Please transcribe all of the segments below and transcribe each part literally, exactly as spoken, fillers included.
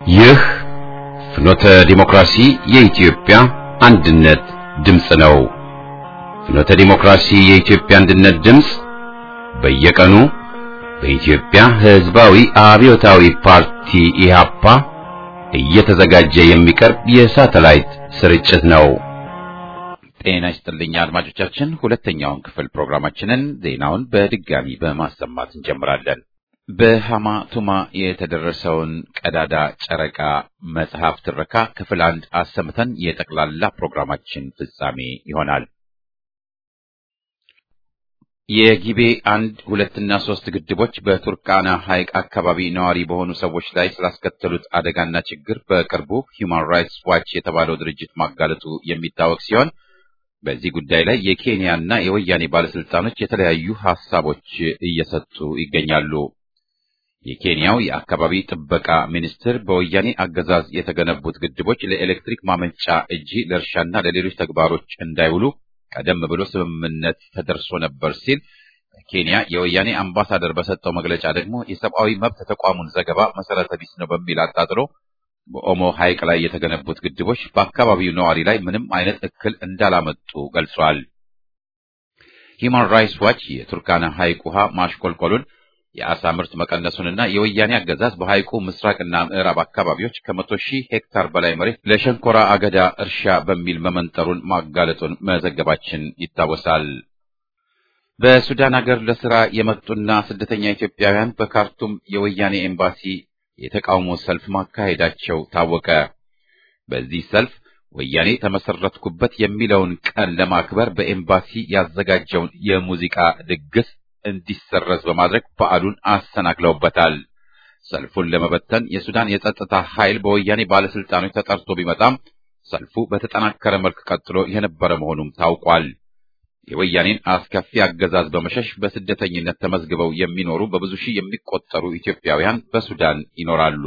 ይህ ፍኖተ ዲሞክራሲ የኢትዮጵያ አንድነት ድምጽ ነው። ፍኖተ ዲሞክራሲ የኢትዮጵያ አንድነት ድምጽ በየቀኑ በኢትዮጵያ ሕዝባዊ አብዮታዊ ፓርቲ ኢህአፓ እየተዘጋጀ የሚቀርብ የሳተላይት ስርጭት ነው። ጤና ይስጥልኝ አድማጮቻችን፣ ሁለተኛውን ክፍል ፕሮግራማችንን ዜናውን በድጋሚ በማሰማት እንጀምራለን። በሃማ ቱማ የተደረሰውን ቀዳዳ ጨረቃ መጽሐፍ ትረካ ክፍል አንድ አሰምተን የጠቅላላ ፕሮግራማችን ፍጻሜ ይሆናል። የጊቤ አንድ ሁለትና ሶስት ግድቦች በቱርካና ሐይቅ አካባቢ ነዋሪ በሆኑ ሰዎች ላይ ስላስከተሉት አደጋና ችግር በቅርቡ ሂውማን ራይትስ ዋች የተባለው ድርጅት ማጋለጡ የሚታወቅ ሲሆን በዚህ ጉዳይ ላይ የኬንያና የወያኔ ባለስልጣኖች የተለያዩ ሐሳቦች እየሰጡ ይገኛሉ። የኬንያው የአካባቢ ጥበቃ ሚኒስትር በወያኔ አገዛዝ የተገነቡት ግድቦች ለኤሌክትሪክ ማመንጫ እንጂ ለእርሻና ለሌሎች ተግባሮች እንዳይውሉ ቀደም ብሎ ስምምነት ተደርሶ ነበር ሲል፣ ኬንያ የወያኔ አምባሳደር በሰጠው መግለጫ ደግሞ የሰብአዊ መብት ተቋሙን ዘገባ መሰረተ ቢስ ነው በሚል አጣጥሎ በኦሞ ሐይቅ ላይ የተገነቡት ግድቦች በአካባቢው ነዋሪ ላይ ምንም አይነት እክል እንዳላመጡ ገልጿል። ሂውማን ራይትስ ዋች የቱርካና ሐይቅ ውሃ ማሽቆልቆሉን፣ የአሳ ምርት መቀነሱንና የወያኔ አገዛዝ በሐይቁ ምስራቅና ምዕራብ አካባቢዎች ከመቶ ሺህ ሄክታር በላይ መሬት ለሸንኮራ አገዳ እርሻ በሚል መመንጠሩን ማጋለጡን መዘገባችን ይታወሳል። በሱዳን ሀገር ለስራ የመጡና ስደተኛ ኢትዮጵያውያን በካርቱም የወያኔ ኤምባሲ የተቃውሞ ሰልፍ ማካሄዳቸው ታወቀ። በዚህ ሰልፍ ወያኔ ተመሰረትኩበት የሚለውን ቀን ለማክበር በኤምባሲ ያዘጋጀውን የሙዚቃ ድግስ እንዲሰረዝ በማድረግ በዓሉን አሰናክለውበታል። ሰልፉን ለመበተን የሱዳን የጸጥታ ኃይል በወያኔ ባለስልጣኖች ተጠርቶ ቢመጣም ሰልፉ በተጠናከረ መልክ ቀጥሎ የነበረ መሆኑም ታውቋል። የወያኔን አስከፊ አገዛዝ በመሸሽ በስደተኝነት ተመዝግበው የሚኖሩ በብዙ ሺህ የሚቆጠሩ ኢትዮጵያውያን በሱዳን ይኖራሉ።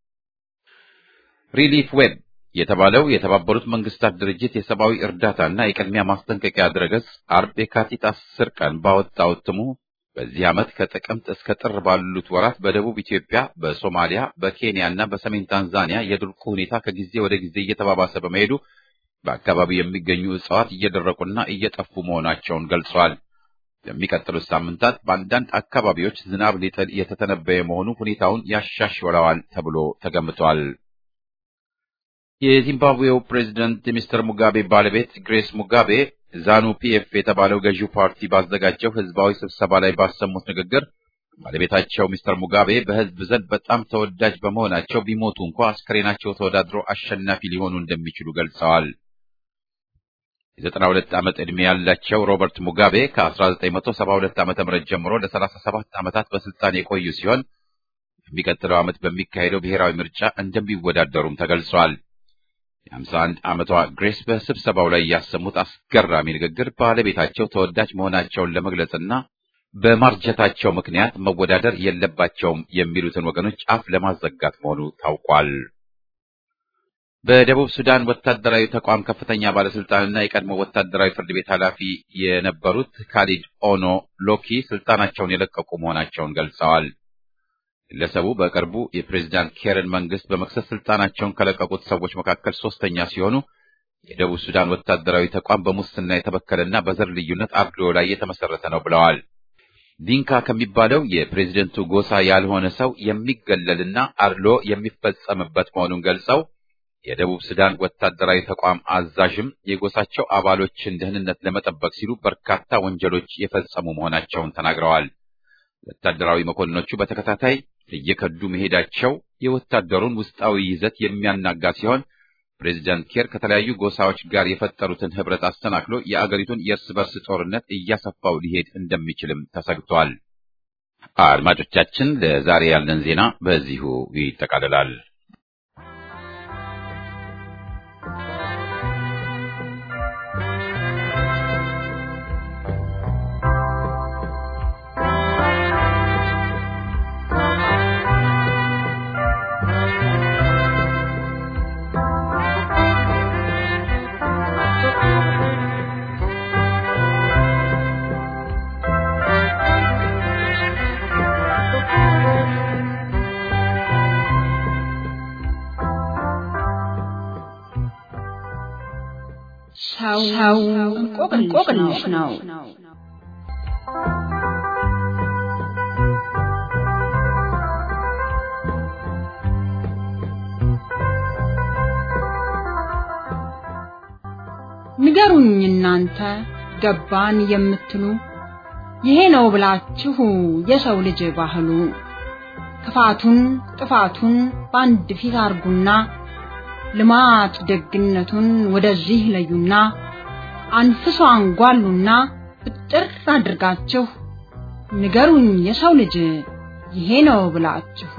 ሪሊፍ ዌብ የተባለው የተባበሩት መንግስታት ድርጅት የሰብአዊ እርዳታና የቅድሚያ ማስጠንቀቂያ ድረገጽ አርብ የካቲት አስር ቀን ባወጣው እትሙ በዚህ ዓመት ከጥቅምት እስከ ጥር ባሉት ወራት በደቡብ ኢትዮጵያ፣ በሶማሊያ፣ በኬንያና በሰሜን ታንዛኒያ የድርቁ ሁኔታ ከጊዜ ወደ ጊዜ እየተባባሰ በመሄዱ በአካባቢው የሚገኙ እጽዋት እየደረቁና እየጠፉ መሆናቸውን ገልጿል። በሚቀጥሉት ሳምንታት በአንዳንድ አካባቢዎች ዝናብ ሊጥል የተተነበየ መሆኑ ሁኔታውን ያሻሽለዋል ተብሎ ተገምቷል። የዚምባብዌው ፕሬዝዳንት ሚስተር ሙጋቤ ባለቤት ግሬስ ሙጋቤ ዛኑ ፒኤፍ የተባለው ገዢው ፓርቲ ባዘጋጀው ህዝባዊ ስብሰባ ላይ ባሰሙት ንግግር ባለቤታቸው ሚስተር ሙጋቤ በህዝብ ዘንድ በጣም ተወዳጅ በመሆናቸው ቢሞቱ እንኳ አስከሬናቸው ተወዳድሮ አሸናፊ ሊሆኑ እንደሚችሉ ገልጸዋል። የዘጠና ሁለት ዓመት ዕድሜ ያላቸው ሮበርት ሙጋቤ ከአስራ ዘጠኝ መቶ ሰባ ሁለት ዓመተ ምህረት ጀምሮ ለሰላሳ ሰባት ዓመታት በስልጣን የቆዩ ሲሆን በሚቀጥለው ዓመት በሚካሄደው ብሔራዊ ምርጫ እንደሚወዳደሩም ተገልጿል። የሀምሳ አንድ ዓመቷ ግሬስ በስብሰባው ላይ ያሰሙት አስገራሚ ንግግር ባለቤታቸው ተወዳጅ መሆናቸውን ለመግለጽና በማርጀታቸው ምክንያት መወዳደር የለባቸውም የሚሉትን ወገኖች አፍ ለማዘጋት መሆኑ ታውቋል። በደቡብ ሱዳን ወታደራዊ ተቋም ከፍተኛ ባለስልጣንና የቀድሞ ወታደራዊ ፍርድ ቤት ኃላፊ የነበሩት ካሊድ ኦኖ ሎኪ ስልጣናቸውን የለቀቁ መሆናቸውን ገልጸዋል። ግለሰቡ በቅርቡ የፕሬዝዳንት ኬርን መንግስት በመክሰስ ስልጣናቸውን ከለቀቁት ሰዎች መካከል ሶስተኛ ሲሆኑ የደቡብ ሱዳን ወታደራዊ ተቋም በሙስና የተበከለና በዘር ልዩነት አድሎ ላይ የተመሰረተ ነው ብለዋል። ዲንካ ከሚባለው የፕሬዝደንቱ ጎሳ ያልሆነ ሰው የሚገለልና አድሎ የሚፈጸምበት መሆኑን ገልጸው የደቡብ ሱዳን ወታደራዊ ተቋም አዛዥም የጎሳቸው አባሎችን ደህንነት ለመጠበቅ ሲሉ በርካታ ወንጀሎች የፈጸሙ መሆናቸውን ተናግረዋል። ወታደራዊ መኮንኖቹ በተከታታይ እየከዱ መሄዳቸው የወታደሩን ውስጣዊ ይዘት የሚያናጋ ሲሆን ፕሬዝዳንት ኬር ከተለያዩ ጎሳዎች ጋር የፈጠሩትን ህብረት አስተናክሎ የአገሪቱን የእርስ በርስ ጦርነት እያሰፋው ሊሄድ እንደሚችልም ተሰግቷል። አድማጮቻችን፣ ለዛሬ ያለን ዜና በዚሁ ይጠቃልላል። ሰው እንቆቅልሽ ነው። ንገሩኝ እናንተ ገባን የምትሉ ይሄ ነው ብላችሁ የሰው ልጅ ባህሉ ክፋቱን ጥፋቱን ባንድ ፊት አርጉና ልማት ደግነቱን ወደዚህ ለዩና አንፍሶ አንጓሉና ፍጥር አድርጋችሁ ንገሩኝ የሰው ልጅ ይሄ ነው ብላችሁ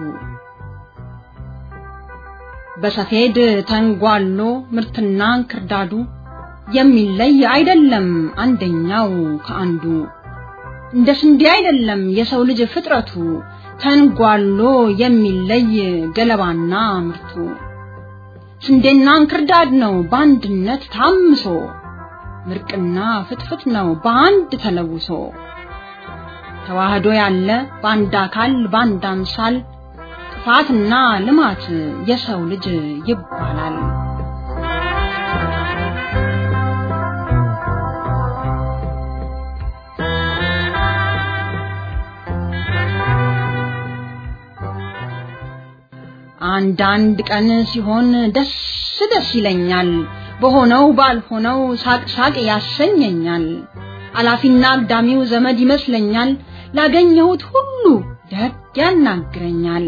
በሰፌድ ተንጓሎ ምርትና እንክርዳዱ የሚለይ አይደለም አንደኛው ከአንዱ እንደ ስንዴ አይደለም የሰው ልጅ ፍጥረቱ ተንጓሎ የሚለይ ገለባና ምርቱ ስንዴና እንክርዳድ ነው በአንድነት ታምሶ ምርቅና ፍትፍት ነው በአንድ ተለውሶ ተዋህዶ ያለ ባንድ አካል ባንድ አምሳል ጥፋትና ልማት የሰው ልጅ ይባላል። አንዳንድ ቀን ሲሆን ደስ ደስ ይለኛል በሆነው ባልሆነው ሳቅ ሳቅ ያሰኘኛል አላፊና አግዳሚው ዘመድ ይመስለኛል ላገኘሁት ሁሉ ደግ ያናግረኛል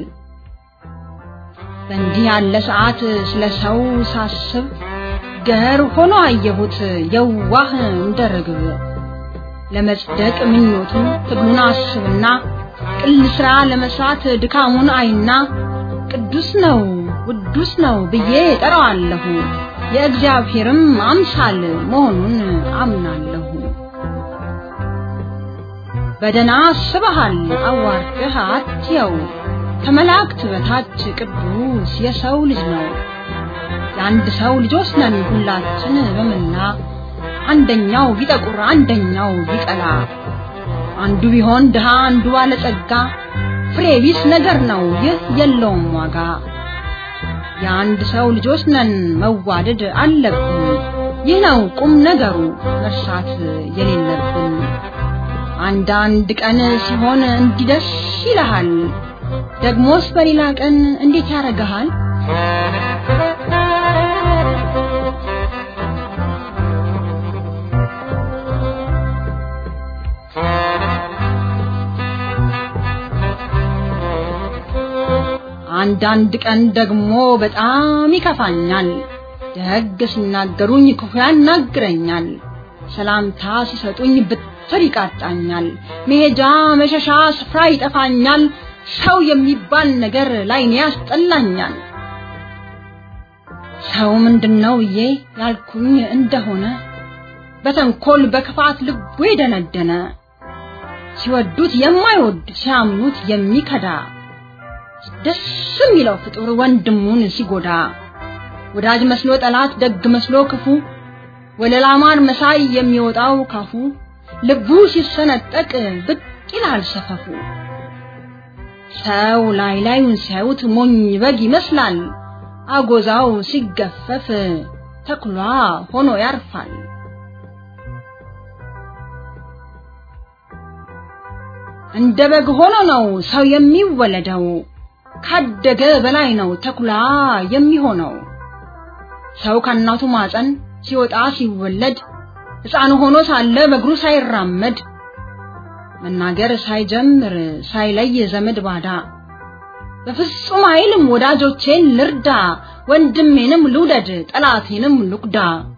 በእንዲህ ያለ ሰዓት ስለሰው ሳስብ ገር ሆኖ አየሁት የዋህ እንደርግብ ለመጽደቅ ምኞቱ ትግሉን አስብና ቅል ስራ ለመስራት ድካሙን አይና ቅዱስ ነው ውዱስ ነው ብዬ ጠራዋለሁ የእግዚአብሔርም አምሳል መሆኑን አምናለሁ በደና አስበሃል አዋርደህ አትየው ከመላእክት በታች ቅዱስ የሰው ልጅ ነው የአንድ ሰው ልጆች ነን ሁላችን በመላ አንደኛው ቢጠቁር አንደኛው ቢቀላ አንዱ ቢሆን ድሃ አንዱ ባለጸጋ ፍሬ ቢስ ነገር ነው ይህ የለውም ዋጋ የአንድ ሰው ልጆች ነን መዋደድ አለብን ይህ ነው ቁም ነገሩ መርሳት የሌለብን አንዳንድ ቀን ሲሆን እንዲደስ ይልሃል ደግሞስ በሌላ ቀን እንዴት ያረጋሃል አንዳንድ ቀን ደግሞ በጣም ይከፋኛል ደግ ሲናገሩኝ ክፉ ያናግረኛል ሰላምታ ሲሰጡኝ ብትር ይቃጣኛል መሄጃ መሸሻ ስፍራ ይጠፋኛል ሰው የሚባል ነገር ላይኔ ያስጠላኛል ሰው ምንድነው ይሄ ያልኩኝ እንደሆነ በተንኮል በክፋት ልቡ የደነደነ ሲወዱት የማይወድ ሲያምኑት የሚከዳ ደስ የሚለው ፍጡር ወንድሙን ሲጎዳ ወዳጅ መስሎ ጠላት ደግ መስሎ ክፉ ወለላማር መሳይ የሚወጣው ካፉ ልቡ ሲሰነጠቅ ብቅ ይላል ሰፈፉ ሰው ላይ ላዩን ሲያዩት ሞኝ በግ ይመስላል አጎዛው ሲገፈፍ ተኩላ ሆኖ ያርፋል እንደ በግ ሆኖ ነው ሰው የሚወለደው ካደገ በላይ ነው ተኩላ የሚሆነው ሰው ከናቱ ማፀን ሲወጣ ሲወለድ ሕፃን ሆኖ ሳለ በእግሩ ሳይራመድ መናገር ሳይጀምር ሳይለይ ዘመድ ባዳ በፍጹም አይልም ወዳጆቼን ልርዳ ወንድሜንም ልውደድ ጠላቴንም ልቁዳ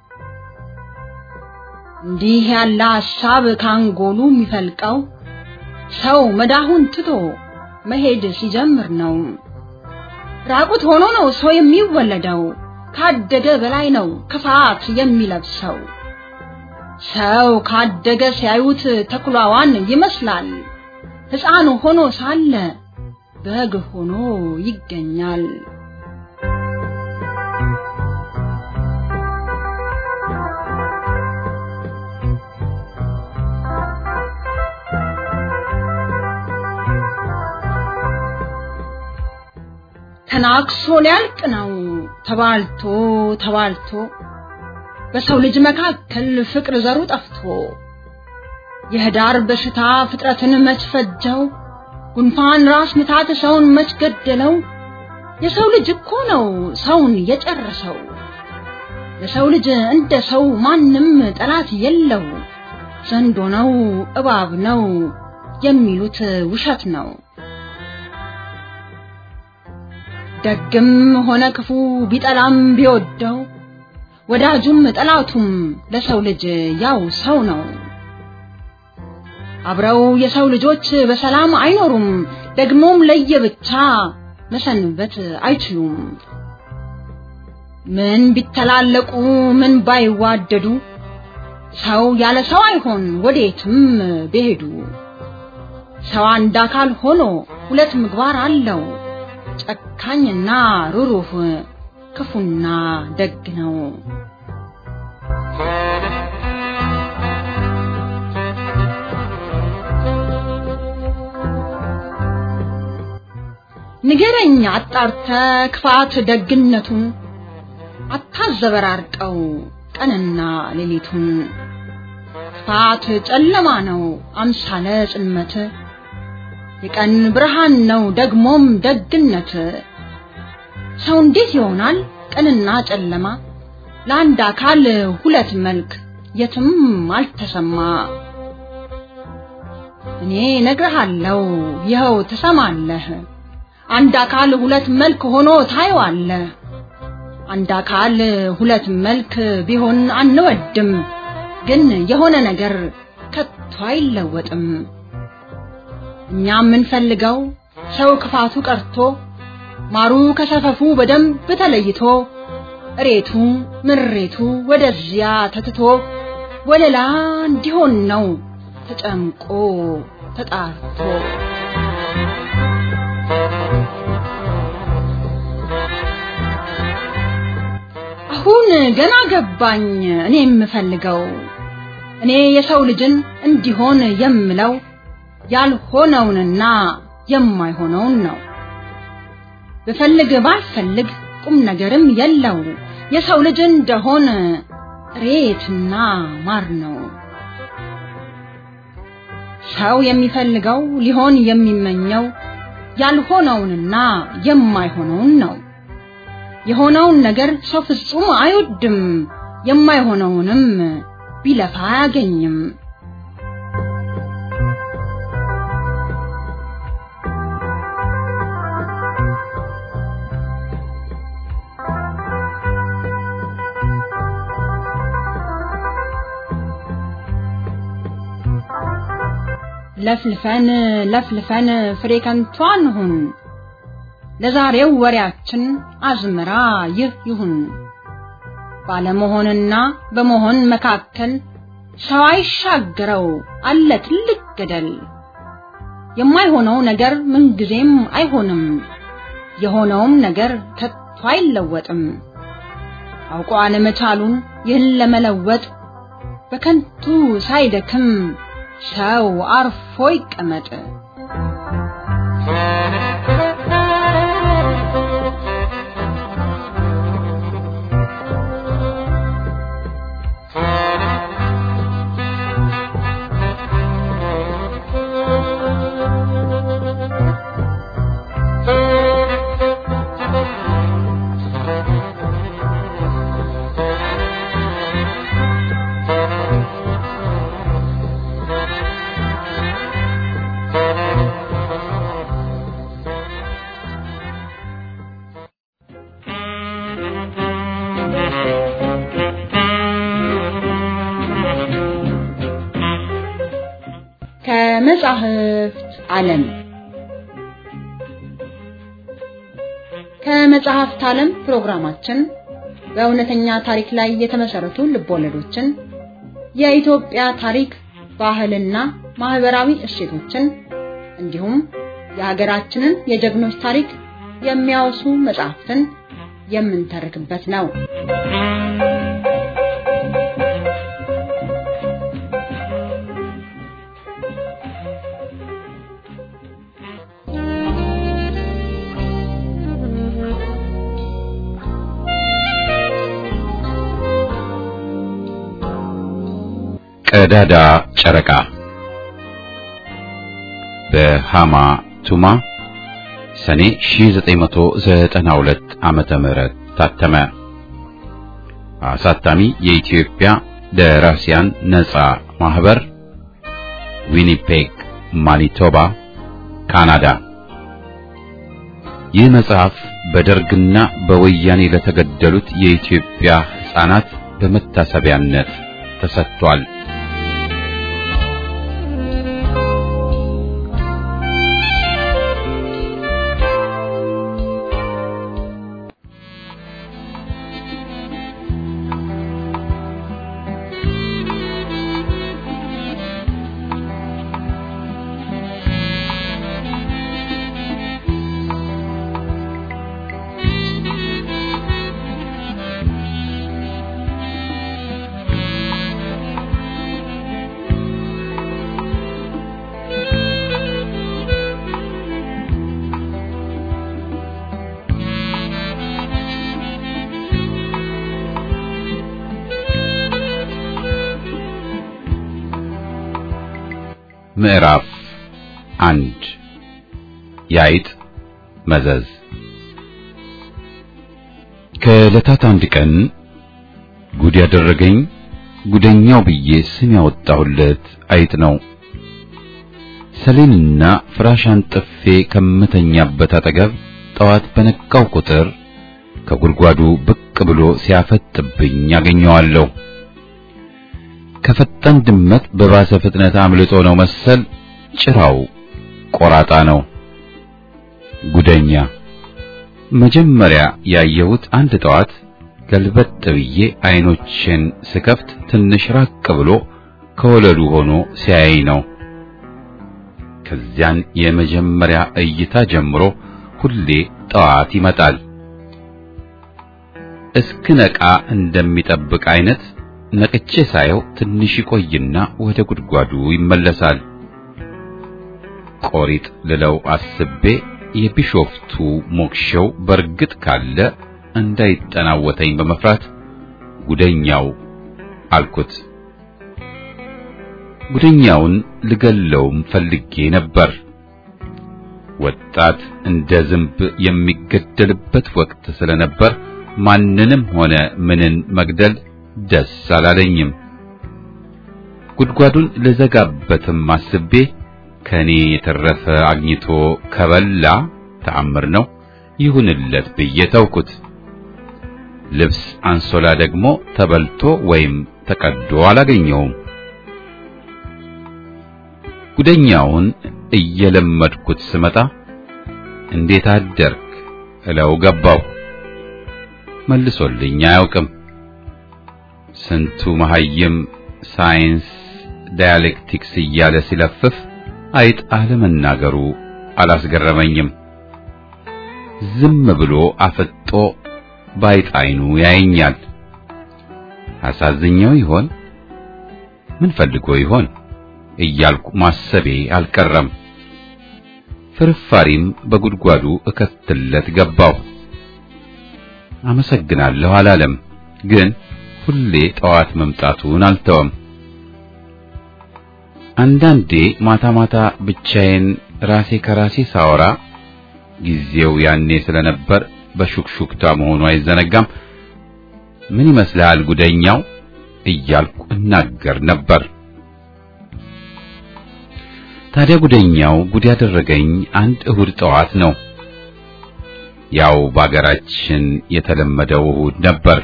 እንዲህ ያለ ሐሳብ ካንጎሉ የሚፈልቀው ሰው መዳሁን ትቶ መሄድ ሲጀምር ነው ራቁት ሆኖ ነው ሰው የሚወለደው ካደገ በላይ ነው ክፋት የሚለብሰው ሰው ካደገ ሲያዩት ተኩላዋን ይመስላል ሕፃን ሆኖ ሳለ በግ ሆኖ ይገኛል ተናክሶ ሊያልቅ ነው ተባልቶ ተባልቶ በሰው ልጅ መካከል ፍቅር ዘሩ ጠፍቶ የህዳር በሽታ ፍጥረትን መችፈጀው ጉንፋን ራስ ምታት ሰውን መችገደለው የሰው ልጅ እኮ ነው ሰውን የጨረሰው የሰው ልጅ እንደ ሰው ማንንም ጠላት የለው ዘንዶ ነው እባብ ነው የሚሉት ውሸት ነው ደግም ሆነ ክፉ ቢጠላም ቢወደው ወዳጁም ጠላቱም ለሰው ልጅ ያው ሰው ነው አብረው የሰው ልጆች በሰላም አይኖሩም ደግሞም ለየብቻ መሰንበት አይችሉም ምን ቢተላለቁ ምን ባይዋደዱ ሰው ያለ ሰው አይሆን ወዴትም ቢሄዱ ሰው አንድ አካል ሆኖ ሁለት ምግባር አለው ጨካኝና ሩሩህ ክፉና ደግ ነው ንገረኝ አጣርተ ክፋት ደግነቱን አታዘበራርቀው ቀንና ሌሊቱን ክፋት ጨለማ ነው አምሳለ ጽልመት የቀን ብርሃን ነው ደግሞም ደግነት ሰው እንዴት ይሆናል ቀንና ጨለማ ለአንድ አካል ሁለት መልክ የትም አልተሰማ እኔ ነግርሃለሁ ይኸው ትሰማለህ አንድ አካል ሁለት መልክ ሆኖ ታየዋለህ አንድ አካል ሁለት መልክ ቢሆን አንወድም ግን የሆነ ነገር ከቶ አይለወጥም እኛም እንፈልገው ሰው ክፋቱ ቀርቶ ማሩ ከሰፈፉ በደንብ ተለይቶ እሬቱ ምሬቱ ወደዚያ ተትቶ ወለላ እንዲሆን ነው ተጨምቆ ተጣርቶ አሁን ገና ገባኝ እኔ የምፈልገው እኔ የሰው ልጅን እንዲሆን የምለው ያልሆነውንና የማይሆነውን ነው በፈልግ ባልፈልግ ቁም ነገርም የለው የሰው ልጅ እንደሆነ ሬትና ማር ነው ሰው የሚፈልገው ሊሆን የሚመኘው ያልሆነውንና የማይሆነውን ነው የሆነውን ነገር ሰው ፍጹም አይወድም የማይሆነውንም ቢለፋ አያገኝም ለፍልፈን ለፍልፈን ፍሬ ከንቷን ሁን ለዛሬው ወሬያችን አዝመራ ይህ ይሁን ባለመሆንና በመሆን መካከል ሰው አይሻገረው አለ ትልቅ ገደል የማይሆነው ነገር ምን ጊዜም አይሆንም የሆነውም ነገር ከቶ አይለወጥም አውቆ አለመቻሉን ይህን ለመለወጥ በከንቱ ሳይደክም ሰው አርፎ ይቀመጥ ከመጽሐፍት ዓለም ከመጽሐፍት ዓለም ፕሮግራማችን በእውነተኛ ታሪክ ላይ የተመሰረቱ ልቦለዶችን የኢትዮጵያ ታሪክ ባህልና ማህበራዊ እሴቶችን እንዲሁም የሀገራችንን የጀግኖች ታሪክ የሚያወሱ መጽሐፍትን የምንተርክበት ነው ቀዳዳ ጨረቃ በሃማ ቱማ ሰኔ ሺህ ዘጠኝ መቶ ዘጠና ሁለት ዓመተ ምህረት ታተመ። አሳታሚ የኢትዮጵያ ደራሲያን ነጻ ማህበር ዊኒፔግ ማኒቶባ ካናዳ። ይህ መጽሐፍ በደርግና በወያኔ ለተገደሉት የኢትዮጵያ ሕፃናት በመታሰቢያነት ተሰጥቷል። ምዕራፍ አንድ የአይጥ መዘዝ። ከዕለታት አንድ ቀን ጉድ ያደረገኝ ጉደኛው ብዬ ስም ያወጣሁለት አይጥ ነው። ሰሌንና ፍራሽ አንጥፌ ከምተኛበት አጠገብ ጠዋት በነቃው ቁጥር ከጉድጓዱ ብቅ ብሎ ሲያፈጥብኝ ያገኘዋለሁ። ከፈጣን ድመት በባሰ ፍጥነት አምልጦ ነው መሰል ጭራው ቆራጣ ነው። ጉደኛ መጀመሪያ ያየሁት አንድ ጠዋት ገልበጥ ብዬ አይኖችን ስከፍት ትንሽ ራቅ ብሎ ከወለሉ ሆኖ ሲያይ ነው። ከዚያን የመጀመሪያ እይታ ጀምሮ ሁሌ ጠዋት ይመጣል። እስክነቃ እንደሚጠብቅ አይነት ነቅቼ ሳየው ትንሽ ይቆይና ወደ ጉድጓዱ ይመለሳል። ቆሪጥ ልለው አስቤ የቢሾፍቱ ሞክሸው በርግጥ ካለ እንዳይጠናወተኝ በመፍራት ጉደኛው አልኩት። ጉደኛውን ልገለውም ፈልጌ ነበር። ወጣት እንደ ዝንብ የሚገደልበት ወቅት ስለነበር ማንንም ሆነ ምንን መግደል ደስ አላለኝም። ጉድጓዱን ለዘጋበትም አስቤ ከኔ የተረፈ አግኝቶ ከበላ ተአምር ነው ይሁንለት ብዬ ተውኩት። ልብስ አንሶላ ደግሞ ተበልቶ ወይም ተቀዶ አላገኘውም። ጉደኛውን እየለመድኩት ስመጣ እንዴት አደርክ እለው ገባው። መልሶልኝ አያውቅም። ስንቱ መሐይም ሳይንስ ዳያሌክቲክስ እያለ ሲለፍፍ አይጥ አለመናገሩ አላስገረመኝም። ዝም ብሎ አፍጦ ባይጥ አይኑ ያየኛል። አሳዝኛው ይሆን? ምን ፈልጎ ይሆን እያልኩ ማሰቤ አልቀረም። ፍርፋሪም በጉድጓዱ እከትለት ገባው። አመሰግናለሁ አላለም፣ ግን ሁሌ ጠዋት መምጣቱን አልተወም። አንዳንዴ ማታ ማታ ብቻዬን ራሴ ከራሴ ሳወራ ጊዜው ያኔ ስለነበር በሹክሹክታ መሆኑ አይዘነጋም። ምን ይመስላል ጉደኛው እያልኩ እናገር ነበር። ታዲያ ጉደኛው ጉድ ያደረገኝ አንድ እሁድ ጠዋት ነው። ያው በአገራችን የተለመደው እሁድ ነበር።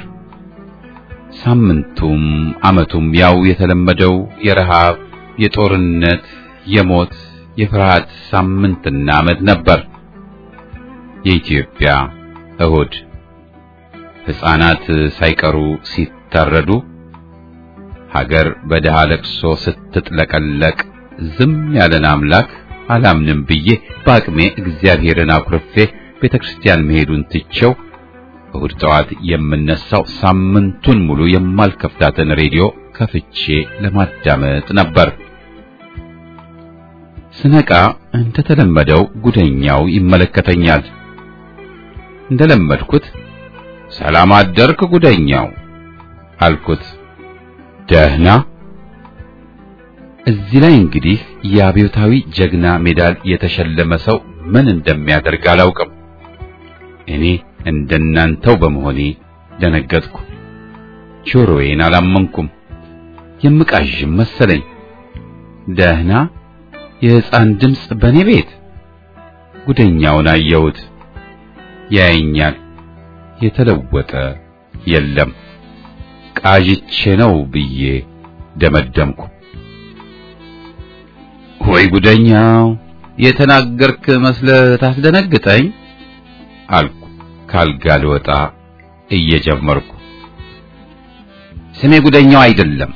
ሳምንቱም ዓመቱም ያው የተለመደው የረሃብ፣ የጦርነት፣ የሞት፣ የፍርሃት ሳምንትና ዓመት ነበር። የኢትዮጵያ እሁድ ሕፃናት ሳይቀሩ ሲታረዱ፣ ሀገር በደሃ ለቅሶ ስትጥለቀለቅ ዝም ያለን አምላክ አላምንም ብዬ በአቅሜ እግዚአብሔርን አኩርፌ ቤተክርስቲያን መሄዱን ትቼው እሁድ ጠዋት የምነሳው ሳምንቱን ሙሉ የማልከፍታትን ሬዲዮ ከፍቼ ለማዳመጥ ነበር። ስነቃ እንደተለመደው ጉደኛው ይመለከተኛል። እንደለመድኩት ሰላም አደርክ ጉደኛው አልኩት። ደህና እዚህ ላይ እንግዲህ የአብዮታዊ ጀግና ሜዳል የተሸለመ ሰው ምን እንደሚያደርግ አላውቅም። እኔ እንደናንተው በመሆኔ ደነገጥኩ። ጆሮዬን አላመንኩም። የምቃዥም መሰለኝ። ደህና የሕፃን ድምፅ በኔ ቤት። ጉደኛውን አየሁት። ያየኛል። የተለወጠ የለም። ቃዥቼ ነው ብዬ ደመደምኩ። ወይ ጉደኛው የተናገርክ መስለህ ታስደነግጠኝ አልኩ ካልጋ ልወጣ እየጀመርኩ። ስሜ ጉደኛው አይደለም።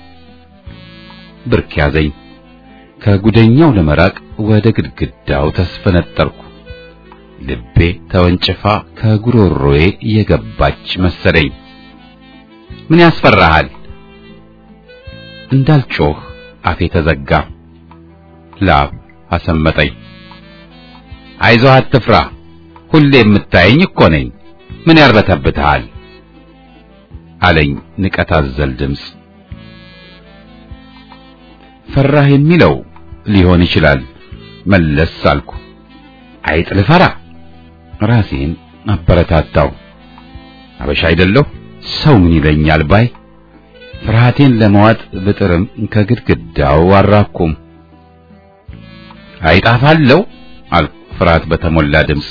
ብርክ ያዘኝ። ከጉደኛው ለመራቅ ወደ ግድግዳው ተስፈነጠርኩ። ልቤ ተወንጭፋ ከጉሮሮዬ የገባች መሰለኝ። ምን ያስፈራሃል? እንዳልጮህ አፌ ተዘጋ። ላብ አሰመጠኝ። አይዞህ አትፍራ፣ ሁሌ የምታየኝ እኮ ነኝ። ምን ያርበተብታል አለኝ ንቀት አዘል ድምፅ። ፈራህ የሚለው ሊሆን ይችላል መለስ አልኩ። አይጥ ልፈራ? ራሴን አበረታታው። አበሻ አይደለሁ ሰው ምን ይለኛል ባይ። ፍርሃቴን ለመዋጥ ብጥርም ከግድግዳው አራኩም። አይጣፋለው አልኩ ፍርሃት በተሞላ ድምፅ።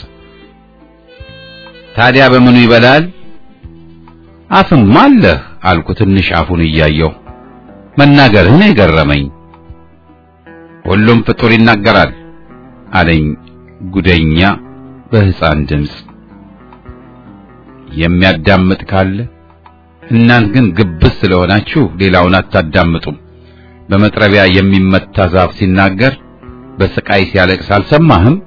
ታዲያ በምኑ ይበላል? አፍም አለህ አልኩ ትንሽ አፉን እያየው። መናገርህ ነው የገረመኝ። ሁሉም ፍጡር ይናገራል አለኝ ጉደኛ በሕፃን ድምፅ። የሚያዳምጥ ካለ? እናንት ግን ግብስ ስለሆናችሁ ሌላውን አታዳምጡም። በመጥረቢያ የሚመታ ዛፍ ሲናገር በስቃይ ሲያለቅስ አልሰማህም?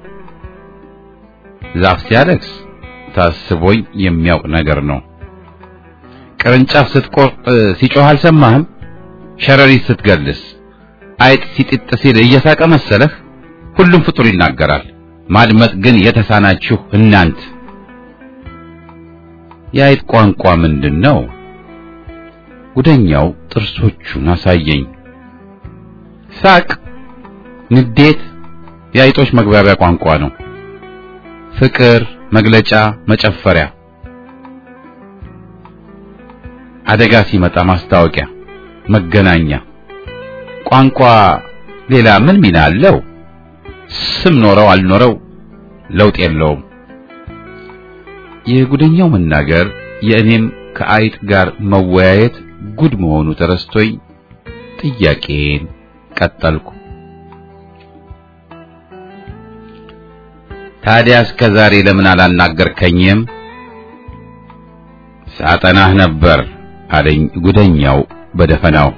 ዛፍ ሲያለቅስ ታስቦኝ የሚያውቅ ነገር ነው። ቅርንጫፍ ስትቆርጥ ሲጮህ አልሰማህም? ሸረሪት ስትገልስ፣ አይጥ ሲጥጥ ሲል እየሳቀ መሰለህ? ሁሉም ፍጡር ይናገራል። ማድመጥ ግን የተሳናችሁ እናንት። የአይጥ ቋንቋ ምንድነው? ጉደኛው ጥርሶቹን አሳየኝ። ሳቅ፣ ንዴት የአይጦች መግባቢያ ቋንቋ ነው። ፍቅር መግለጫ፣ መጨፈሪያ፣ አደጋ ሲመጣ ማስታወቂያ፣ መገናኛ። ቋንቋ ሌላ ምን ሚና አለው? ስም ኖረው አልኖረው ለውጥ የለውም። የጉደኛው መናገር የእኔም ከአይጥ ጋር መወያየት ጉድ መሆኑ ተረስቶኝ ጥያቄን ቀጠልኩ። ታዲያ እስከ ዛሬ ለምን አላናገርከኝም? ሳጠናህ ነበር አለኝ ጉደኛው በደፈናው።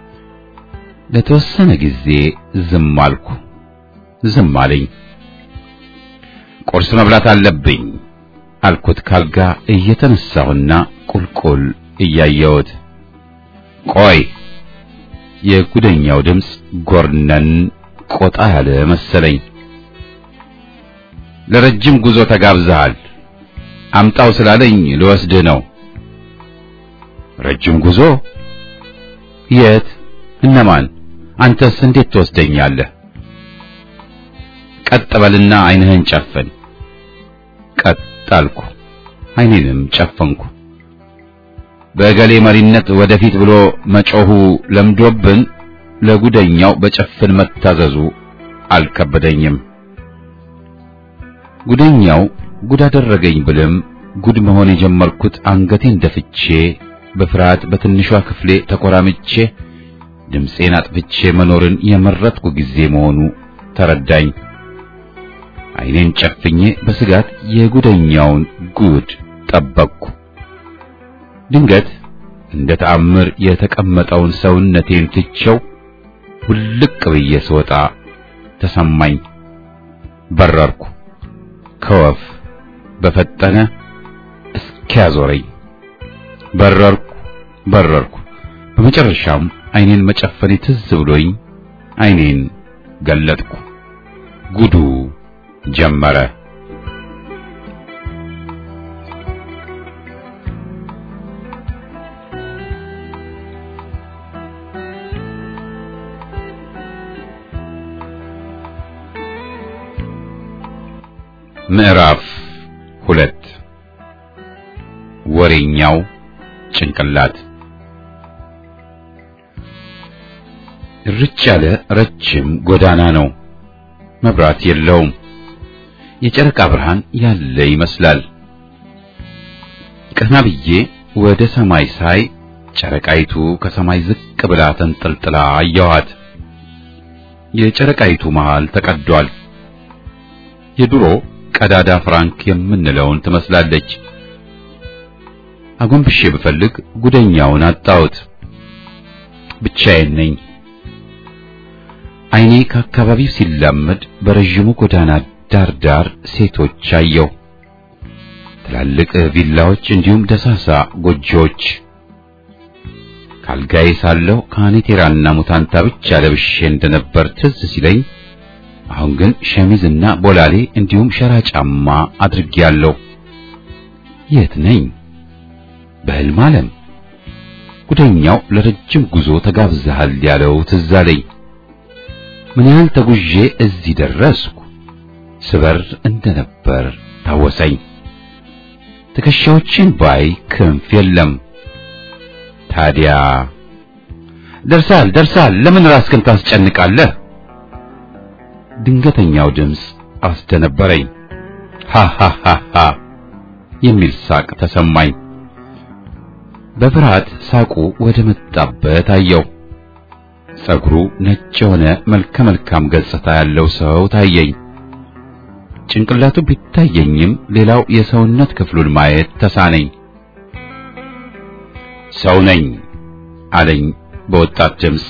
ለተወሰነ ጊዜ ዝም አልኩ። ዝም አለኝ። ቁርስ መብላት አለብኝ አልኩት ካልጋ እየተነሳሁና ቁልቁል እያየሁት። ቆይ። የጉደኛው ድምፅ ጎርነን ቆጣ ያለ መሰለኝ። ለረጅም ጉዞ ተጋብዘሃል። አምጣው ስላለኝ ልወስድህ ነው። ረጅም ጉዞ? የት? እነማን? አንተስ እንዴት ትወስደኛለህ? ቀጥ በልና ዓይንህን ጨፍን። ቀጥ አልኩ። ዓይኔንም ጨፈንኩ። በገሌ መሪነት ወደፊት ብሎ መጮሁ ለምዶብን ለጉደኛው በጨፍን መታዘዙ አልከበደኝም። ጉደኛው ጉድ አደረገኝ ብልም ጉድ መሆን የጀመርኩት አንገቴን ደፍቼ በፍርሃት በትንሿ ክፍሌ ተቆራምቼ ድምፄን አጥፍቼ መኖርን የመረጥኩ ጊዜ መሆኑ ተረዳኝ። ዓይኔን ጨፍኜ በስጋት የጉደኛውን ጉድ ጠበቅኩ። ድንገት እንደ ተአምር የተቀመጠውን ሰውነቴን ትቼው ውልቅ ብዬ ስወጣ ተሰማኝ። በረርኩ። ከወፍ በፈጠነ እስኪያዞረኝ በረርኩ በረርኩ። በመጨረሻም ዓይኔን መጨፈኔ ትዝ ብሎኝ ዓይኔን ገለጥኩ። ጉዱ ጀመረ። ምዕራፍ ሁለት ወሬኛው ጭንቅላት። ርጭ ያለ ረጅም ጎዳና ነው። መብራት የለውም። የጨረቃ ብርሃን ያለ ይመስላል። ቀና ብዬ ወደ ሰማይ ሳይ ጨረቃይቱ ከሰማይ ዝቅ ብላ ተንጠልጥላ አየኋት። የጨረቃይቱ መሃል ተቀዷል። የድሮ ቀዳዳ ፍራንክ የምንለውን ትመስላለች። አጎንብሼ ብፈልግ ጉደኛውን አጣሁት። ብቻዬን ነኝ። አይኔ ከአካባቢው ሲላመድ በረጅሙ ጎዳና ዳር ዳር ሴቶች አየሁ። ትላልቅ ቪላዎች እንዲሁም ደሳሳ ጎጆዎች። ካልጋዬ ሳለሁ ካኔቴራና ሙታንታ ብቻ ለብሼ እንደነበር ትዝ ሲለኝ አሁን ግን ሸሚዝና ቦላሌ እንዲሁም ሸራ ጫማ አድርጌያለሁ። የት ነኝ? በሕልም ዓለም። ጉደኛው ለረጅም ጉዞ ተጋብዘሃል ያለው ትዝ አለኝ። ምን ያህል ተጉዤ እዚህ ደረስኩ? ስበር እንደነበር ታወሰኝ። ትከሻዎችን ባይ ክንፍ የለም። ታዲያ ደርሳል ደርሳል ለምን ራስህን ታስጨንቃለህ? ድንገተኛው ድምፅ አስደነበረኝ። ሃሃሃሃ የሚል ሳቅ ተሰማኝ። በፍርሃት ሳቁ ወደ መጣበት አየው። ጸጉሩ ነጭ የሆነ መልከ መልካም ገጽታ ያለው ሰው ታየኝ። ጭንቅላቱ ቢታየኝም ሌላው የሰውነት ክፍሉን ማየት ተሳነኝ። ሰው ነኝ አለኝ በወጣት ድምፅ።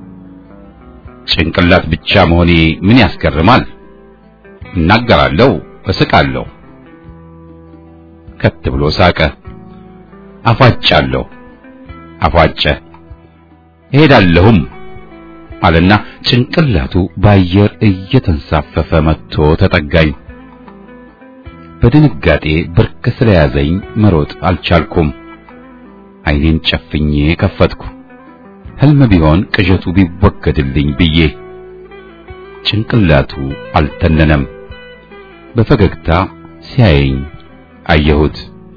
ጭንቅላት ብቻ መሆኔ ምን ያስገርማል? እናገራለሁ፣ እስቃለሁ። ከት ብሎ ሳቀ። አፏጫለሁ፣ አፏጨ። እሄዳለሁም አለና ጭንቅላቱ በአየር እየተንሳፈፈ መጥቶ ተጠጋኝ። በድንጋጤ ብርክ ስለያዘኝ መሮጥ አልቻልኩም። አይኔን ጨፍኜ ከፈትኩ። ህልም ቢሆን ቅዠቱ ቢወገድልኝ ብዬ። ጭንቅላቱ አልተነነም። በፈገግታ ሲያየኝ አየሁት።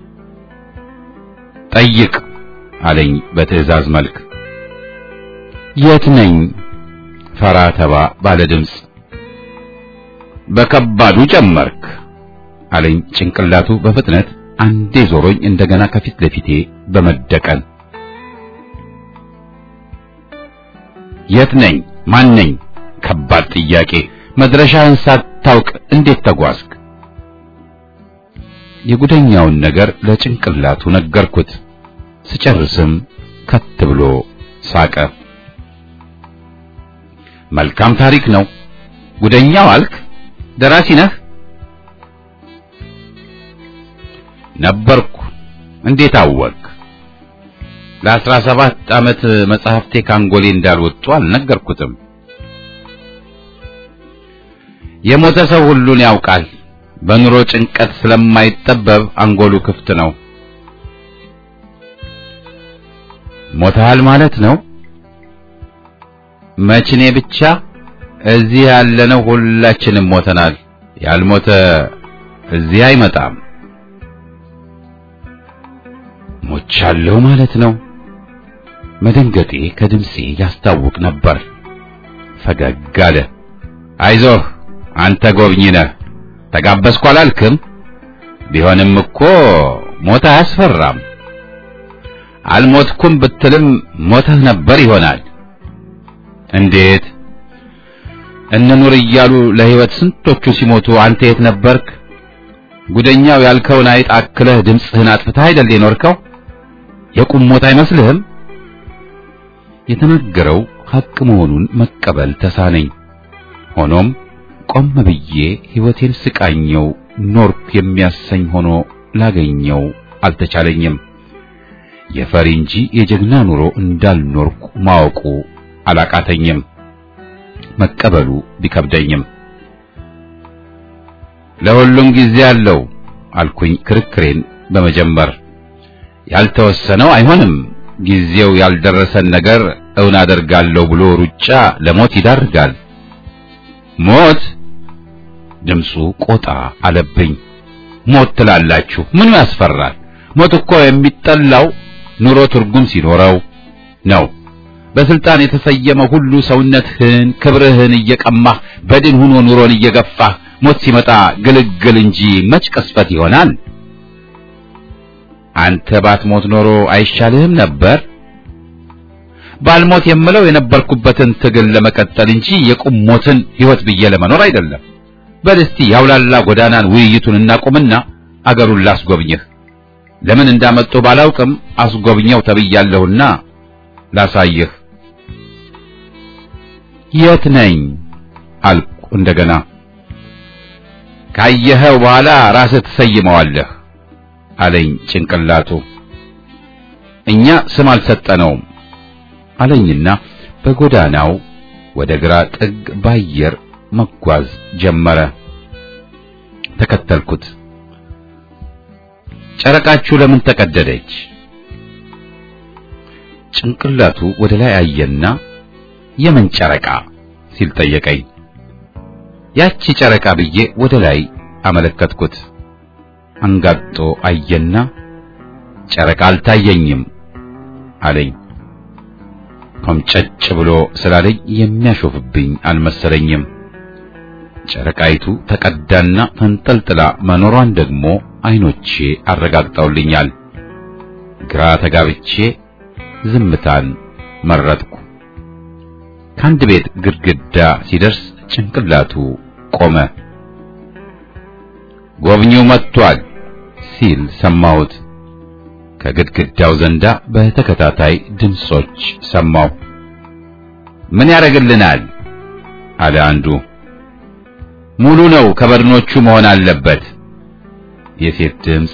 ጠይቅ አለኝ በትዕዛዝ መልክ። የት ነኝ? ፈራ ተባ ባለ ድምፅ። በከባዱ ጨመርክ አለኝ ጭንቅላቱ በፍጥነት አንዴ ዞሮኝ እንደገና ከፊት ለፊቴ በመደቀን። የት ነኝ? ማን ነኝ? ከባድ ጥያቄ። መድረሻህን ሳታውቅ እንዴት ተጓዝክ? የጉደኛውን ነገር ለጭንቅላቱ ነገርኩት። ስጨርስም ከት ብሎ ሳቀ። መልካም ታሪክ ነው። ጉደኛው አልክ? ደራሲ ነህ? ነበርኩ። እንዴት አወቅ? ለአስራ ሰባት ዓመት መጽሐፍቴ ካንጎሌ እንዳልወጡ አልነገርኩትም። የሞተ ሰው ሁሉን ያውቃል። በኑሮ ጭንቀት ስለማይጠበብ አንጎሉ ክፍት ነው። ሞተሃል ማለት ነው? መችኔ ብቻ? እዚህ ያለነው ሁላችንም ሞተናል። ያልሞተ እዚህ አይመጣም። ሞቻለሁ ማለት ነው? መደንገጤ ከድምጼ ያስታውቅ ነበር። ፈገግ አለ። አይዞህ አንተ ጎብኝ ነህ። ተጋበዝኩ አላልክም? ቢሆንም እኮ ሞት አያስፈራም። አልሞትኩም ብትልም ሞተህ ነበር ይሆናል። እንዴት? እነኑር እያሉ ለህይወት ስንቶቹ ሲሞቱ አንተ የት ነበርክ? ጉደኛው ያልከውን አይጥ አክለህ ድምፅህን አጥፍተህ አይደል የኖርከው? የቁም ሞት አይመስልህም? የተናገረው ሐቅ መሆኑን መቀበል ተሳነኝ። ሆኖም ቆም ብዬ ህይወቴን ስቃኘው ኖርኩ የሚያሰኝ ሆኖ ላገኘው አልተቻለኝም። የፈሪ እንጂ የጀግና ኑሮ እንዳልኖርኩ ማወቁ አላቃተኝም። መቀበሉ ቢከብደኝም ለሁሉም ጊዜ አለው አልኩኝ ክርክሬን በመጀመር። ያልተወሰነው አይሆንም። ጊዜው ያልደረሰን ነገር እውን አደርጋለሁ ብሎ ሩጫ ለሞት ይዳርጋል። ሞት ድምፁ ቆጣ አለብኝ። ሞት ትላላችሁ? ምኑ ያስፈራል? ሞት እኮ የሚጠላው ኑሮ ትርጉም ሲኖረው ነው። በስልጣን የተሰየመ ሁሉ ሰውነትህን ክብርህን እየቀማህ በድን ሆኖ ኑሮን እየገፋህ ሞት ሲመጣ ግልግል እንጂ መች ቅስፈት ይሆናል? አንተ ባትሞት ኖሮ አይሻልህም ነበር? ባልሞት የምለው የነበርኩበትን ትግል ለመቀጠል እንጂ የቁም ሞትን ሕይወት ብዬ ለመኖር አይደለም። በልስቲ ያውላላ ጎዳናን ውይይቱን እናቁምና አገሩን ላስጎብኝህ። ለምን እንዳመጡ ባላውቅም አስጎብኘው ተብያለሁና ላሳይህ። የት ነኝ አልኩ እንደገና። ካየኸው በኋላ ራስህ ትሰይመዋለህ አለኝ ጭንቅላቱ። እኛ ስም አልሰጠነውም አለኝና በጎዳናው ወደ ግራ ጥግ ባየር መጓዝ ጀመረ። ተከተልኩት። ጨረቃችሁ ለምን ተቀደደች? ጭንቅላቱ ወደ ላይ አየና የምን ጨረቃ ሲል ጠየቀኝ። ያቺ ጨረቃ ብዬ ወደ ላይ አመለከትኩት። አንጋጦ አየና ጨረቃ አልታየኝም አለኝ። ኮምጨጭ ብሎ ስላለኝ የሚያሾፍብኝ አልመሰለኝም። ጨረቃይቱ ተቀዳና ተንጠልጥላ መኖሯን ደግሞ አይኖቼ አረጋግጠውልኛል። ግራ ተጋብቼ ዝምታን መረጥኩ። ከአንድ ቤት ግድግዳ ሲደርስ ጭንቅላቱ ቆመ። ጎብኚው መጥቷል ሲል ሰማሁት። ከግድግዳው ዘንዳ በተከታታይ ድምጾች ሰማሁ። ምን ያደርግልናል አለ አንዱ። ሙሉ ነው ከበድኖቹ መሆን አለበት። የሴት ድምጽ።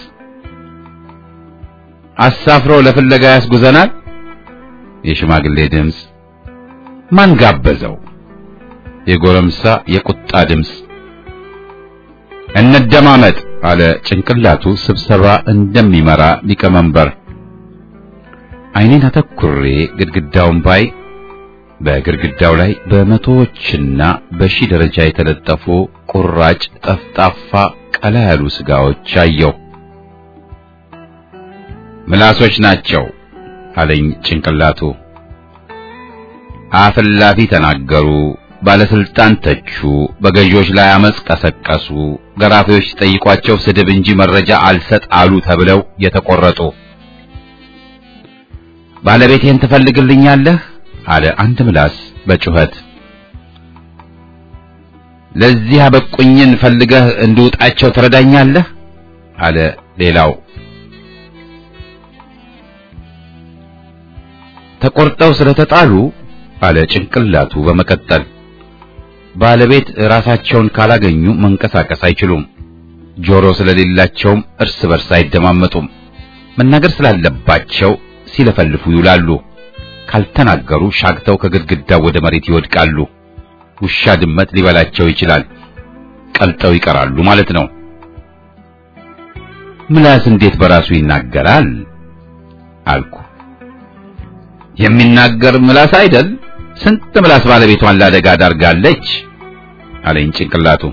አሳፍሮ ለፍለጋ ያስጉዘናል። የሽማግሌ ድምጽ። ማን ጋበዘው? የጎረምሳ የቁጣ ድምጽ። እንደማመጥ አለ ጭንቅላቱ ስብሰባ እንደሚመራ ሊቀመንበር። አይኔን አተኩሬ ግድግዳውን ባይ በግድግዳው ላይ በመቶዎችና በሺ ደረጃ የተለጠፉ ቁራጭ ጠፍጣፋ ቀላ ያሉ ስጋዎች አየሁ። ምላሶች ናቸው አለኝ ጭንቅላቱ። አፍላፊ ተናገሩ፣ ባለስልጣን ተቹ፣ በገዢዎች ላይ አመጽ ቀሰቀሱ፣ ገራፊዎች ጠይቋቸው ስድብ እንጂ መረጃ አልሰጥ አሉ ተብለው የተቆረጡ። ባለቤቴን ትፈልግልኛለህ አለ አንድ ምላስ በጩኸት። ለዚህ አበቁኝን ፈልገህ እንድውጣቸው ትረዳኛለህ አለ ሌላው። ተቆርጠው ስለተጣሉ አለ ጭንቅላቱ በመቀጠል። ባለቤት ራሳቸውን ካላገኙ መንቀሳቀስ አይችሉም። ጆሮ ስለሌላቸውም እርስ በርስ አይደማመጡም። መናገር ስላለባቸው ሲለፈልፉ ይውላሉ። ካልተናገሩ ሻግተው ከግድግዳው ወደ መሬት ይወድቃሉ። ውሻ ድመት ሊበላቸው ይችላል። ቀልጠው ይቀራሉ ማለት ነው። ምላስ እንዴት በራሱ ይናገራል አልኩ። የሚናገር ምላስ አይደል? ስንት ምላስ ባለቤቷን ላደጋ ዳርጋለች አለኝ ጭንቅላቱ።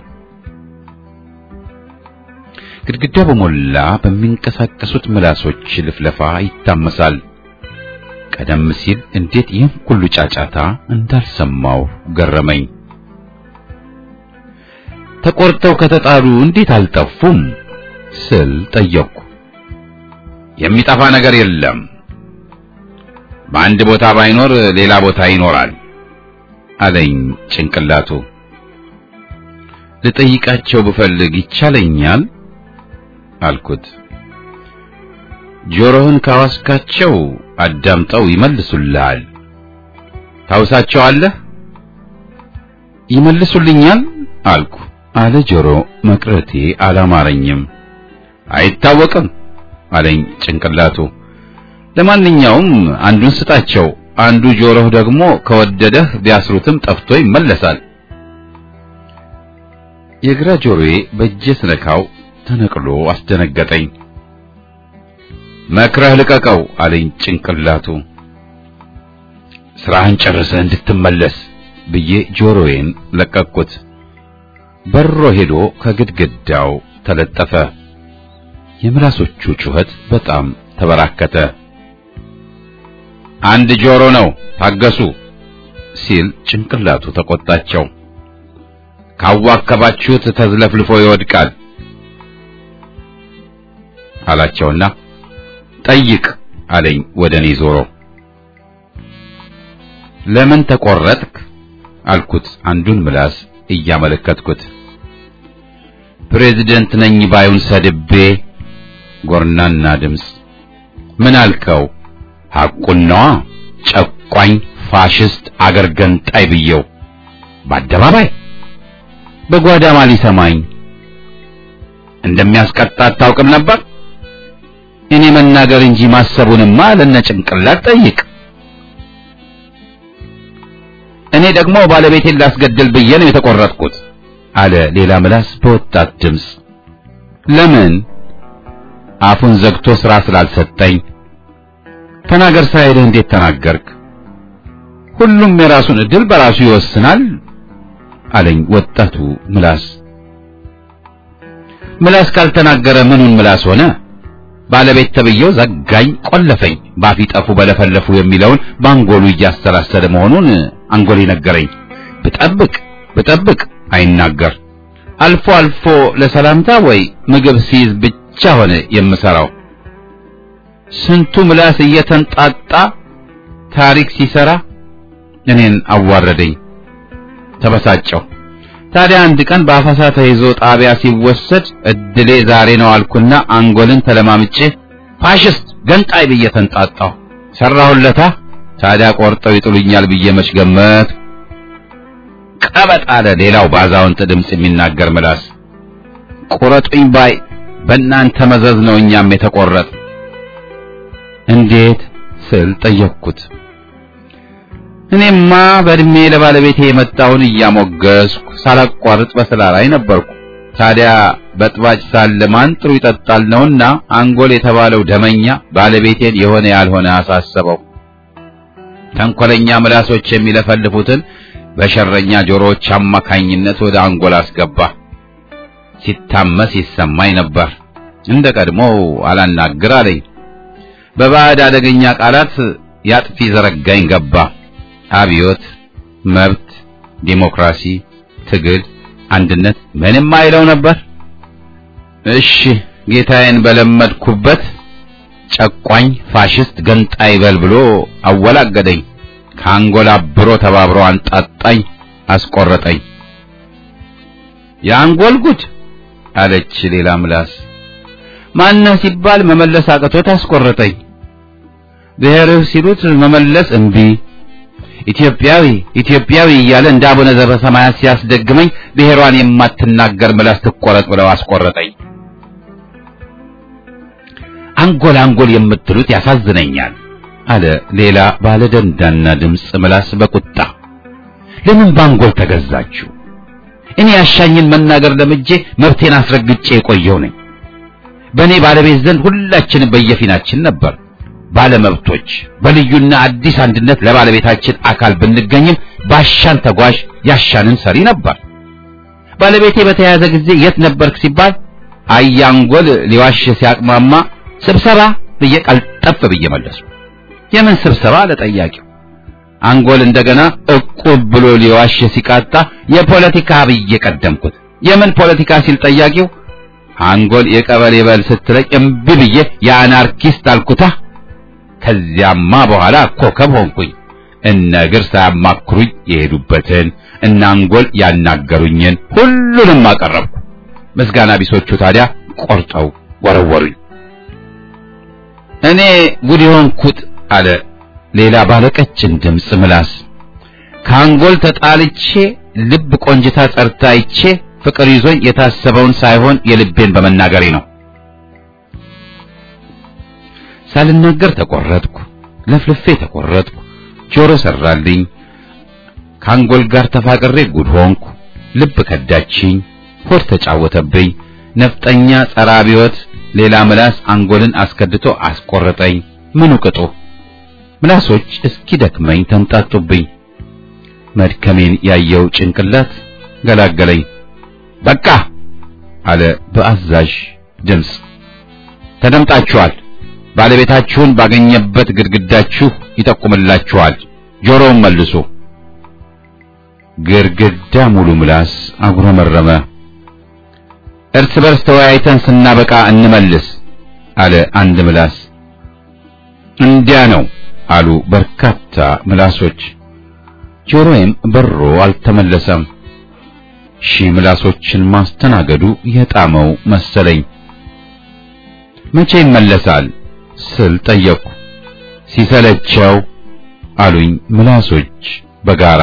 ግድግዳው በሞላ በሚንቀሳቀሱት ምላሶች ልፍለፋ ይታመሳል። ቀደም ሲል እንዴት ይህን ሁሉ ጫጫታ እንዳልሰማው ገረመኝ። ተቆርጠው ከተጣሉ እንዴት አልጠፉም ስል ጠየቅኩ። የሚጠፋ ነገር የለም። በአንድ ቦታ ባይኖር ሌላ ቦታ ይኖራል አለኝ ጭንቅላቱ። ልጠይቃቸው ብፈልግ ይቻለኛል አልኩት። ጆሮህን ካዋስካቸው አዳምጠው ይመልሱልሃል። ታውሳቸዋለህ? ይመልሱልኛል አልኩ። አለ ጆሮ መቅረቴ አላማረኝም። አይታወቅም አለኝ ጭንቅላቱ። ለማንኛውም አንዱን ስጣቸው፣ አንዱ ጆሮህ ደግሞ ከወደደህ ቢያስሩትም ጠፍቶ ይመለሳል። የግራ ጆሮዬ በእጄ ስነካው ተነቅሎ አስደነገጠኝ። መክረህ ልቀቀው አለኝ ጭንቅላቱ። ስራህን ጨርሰህ እንድትመለስ ብዬ ጆሮዬን ለቀቅኩት። በሮ ሄዶ ከግድግዳው ተለጠፈ። የምላሶቹ ጩኸት በጣም ተበራከተ። አንድ ጆሮ ነው ታገሱ ሲል ጭንቅላቱ ተቆጣቸው። ካዋከባችሁት ተዝለፍልፎ ይወድቃል አላቸውና ጠይቅ አለኝ ወደኔ ዞሮ። ለምን ተቆረጥክ አልኩት አንዱን ምላስ እያመለከትኩት። ፕሬዝዳንት ነኝ ባዩን ሰድቤ ጎርናና ድምጽ። ምን አልከው? ሐቁን ነዋ። ጨቋኝ ፋሽስት አገር ገንጣይ ብየው በአደባባይ በጓዳማ ሊሰማኝ እንደሚያስቀጣ አታውቅም ነበር? እኔ መናገር እንጂ ማሰቡንማ ለነጭንቅላት ጠይቅ። እኔ ደግሞ ባለቤቴን ላስገድል ብዬ ነው የተቆረጥኩት አለ ሌላ ምላስ በወጣት ድምጽ። ለምን? አፉን ዘግቶ ስራ ስላልሰጠኝ። ተናገር ሳይልህ እንዴት ተናገርክ? ሁሉም የራሱን እድል በራሱ ይወስናል አለኝ ወጣቱ ምላስ። ምላስ ካልተናገረ ምኑን ምላስ ሆነ? ባለቤት ተብየው ዘጋኝ፣ ቆለፈኝ፣ ባፊ ጠፉ በለፈለፉ የሚለውን ባንጎሉ እያሰላሰለ መሆኑን አንጎሌ ነገረኝ። ብጠብቅ ብጠብቅ አይናገር። አልፎ አልፎ ለሰላምታ ወይ ምግብ ሲይዝ ብቻ ሆነ የምሰራው። ስንቱ ምላስ እየተንጣጣ ታሪክ ሲሰራ እኔን አዋረደኝ። ተበሳጨው። ታዲያ አንድ ቀን በአፈሳ ተይዞ ጣቢያ ሲወሰድ እድሌ ዛሬ ነው አልኩና አንጎልን ተለማምጬ ፋሽስት ገንጣይ ብዬ ተንጣጣው። ሰራሁለታ። ታዲያ ቆርጠው ይጥሉኛል ብዬ መች ገመት። ቀበጥ አለ ሌላው ባዛውንት ድምጽ የሚናገር ምላስ። ቁረጡኝ ባይ በእናንተ መዘዝ ነው እኛም የተቆረጥ። እንዴት ስል ጠየቅኩት። እኔማ በእድሜ ለባለቤቴ የመጣውን እያሞገስኩ ሳላቋርጥ በስራ ላይ ነበርኩ። ታዲያ በጥባጭ ሳለ ማን ጥሩ ይጠጣል ነውና አንጎል የተባለው ደመኛ ባለቤቴን የሆነ ያልሆነ አሳሰበው። ተንኮለኛ ምላሶች የሚለፈልፉትን በሸረኛ ጆሮዎች አማካኝነት ወደ አንጎል አስገባ። ሲታመስ ይሰማኝ ነበር። እንደ ቀድሞው አላናግር አለኝ። በባዕድ አደገኛ ቃላት ያጥፊ ዘረጋኝ ገባ። አብዮት፣ መብት፣ ዲሞክራሲ፣ ትግል፣ አንድነት ምንም አይለው ነበር። እሺ ጌታዬን በለመድኩበት ጨቋኝ ፋሽስት ገንጣይ በል ብሎ አወላገደኝ። ከአንጎል አብሮ ተባብሮ አንጣጣኝ፣ አስቆረጠኝ። የአንጎል ጉድ አለች ሌላ ምላስ። ማነህ ሲባል መመለስ አቅቶት አስቆረጠኝ። ብሔርህ ሲሉት መመለስ እምቢ። ኢትዮጵያዊ ኢትዮጵያዊ እያለ እንደ አቡነ ዘበሰማያት ሲያስደግመኝ ብሔሯን የማትናገር ምላስ ትቆረጥ ብለው አስቆረጠኝ። አንጎል አንጎል የምትሉት ያሳዝነኛል አለ ሌላ ባለደንዳና ድምጽ ምላስ በቁጣ። ለምን ባንጎል ተገዛችሁ? እኔ ያሻኝን መናገር ለምጄ መብቴን አስረግጬ የቆየው ነኝ። በእኔ ባለቤት ዘንድ ሁላችንም በየፊናችን ነበር ባለመብቶች። በልዩና አዲስ አንድነት ለባለቤታችን አካል ብንገኝም ባሻን ተጓዥ ያሻንን ሰሪ ነበር። ባለቤቴ በተያዘ ጊዜ የት ነበርክ ሲባል አያንጎል ሊዋሽ ሲያቅማማ ስብሰባ ብዬ ቀልጠፍ ብዬ መለስኩ። የምን ስብሰባ ለጠያቂው። አንጎል እንደገና እቁብ ብሎ ሊዋሽ ሲቃጣ የፖለቲካ ብዬ ቀደምኩት። የምን ፖለቲካ ሲል ጠያቂው አንጎል የቀበሌ በል ስትለኝ እምቢ ብዬ የአናርኪስት አልኩታ። ከዚያማ በኋላ ኮከብ ሆንኩኝ። እነ እግር ሳያማክሩኝ የሄዱበትን እና አንጎል ያናገሩኝን ሁሉንም አቀረብኩ። ምስጋና ቢሶቹ ታዲያ ቆርጠው ወረወሩኝ። እኔ ጉድ ሆንኩት አለ ሌላ ባለቀጭን ድምጽ ምላስ። ከአንጎል ተጣልቼ ልብ ቆንጅታ ጸርታይቼ ፍቅር ይዞኝ የታሰበውን ሳይሆን የልቤን በመናገሬ ነው። ሳልናገር ተቆረጥኩ፣ ለፍልፌ ተቆረጥኩ፣ ጆሮ ሰራልኝ። ከአንጎል ጋር ተፋቅሬ ጉድ ሆንኩ። ልብ ከዳችኝ፣ ሆድ ተጫወተብኝ። ነፍጠኛ ጸረ አብዮት ሌላ ምላስ አንጎልን አስከድቶ አስቆረጠኝ። ምኑ ቅጡ? ምላሶች እስኪ ደክመኝ ተንጣጡብኝ። መድከሜን ያየው ጭንቅላት ገላገለኝ። በቃ አለ በአዛዥ ድምፅ። ተደምጣችኋል። ባለቤታችሁን ባገኘበት ግድግዳችሁ ይጠቁምላችኋል። ጆሮውን መልሱ። ግድግዳ ሙሉ ምላስ አጉረመረመ። እርስ በርስ ተወያይተን ስናበቃ እንመልስ አለ አንድ ምላስ። እንዲያ ነው አሉ በርካታ ምላሶች። ጆሮዬም በሮ አልተመለሰም። ሺህ ምላሶችን ማስተናገዱ የጣመው መሰለኝ። መቼ ይመለሳል ስል ጠየቅኩ። ሲሰለቸው አሉኝ ምላሶች በጋራ።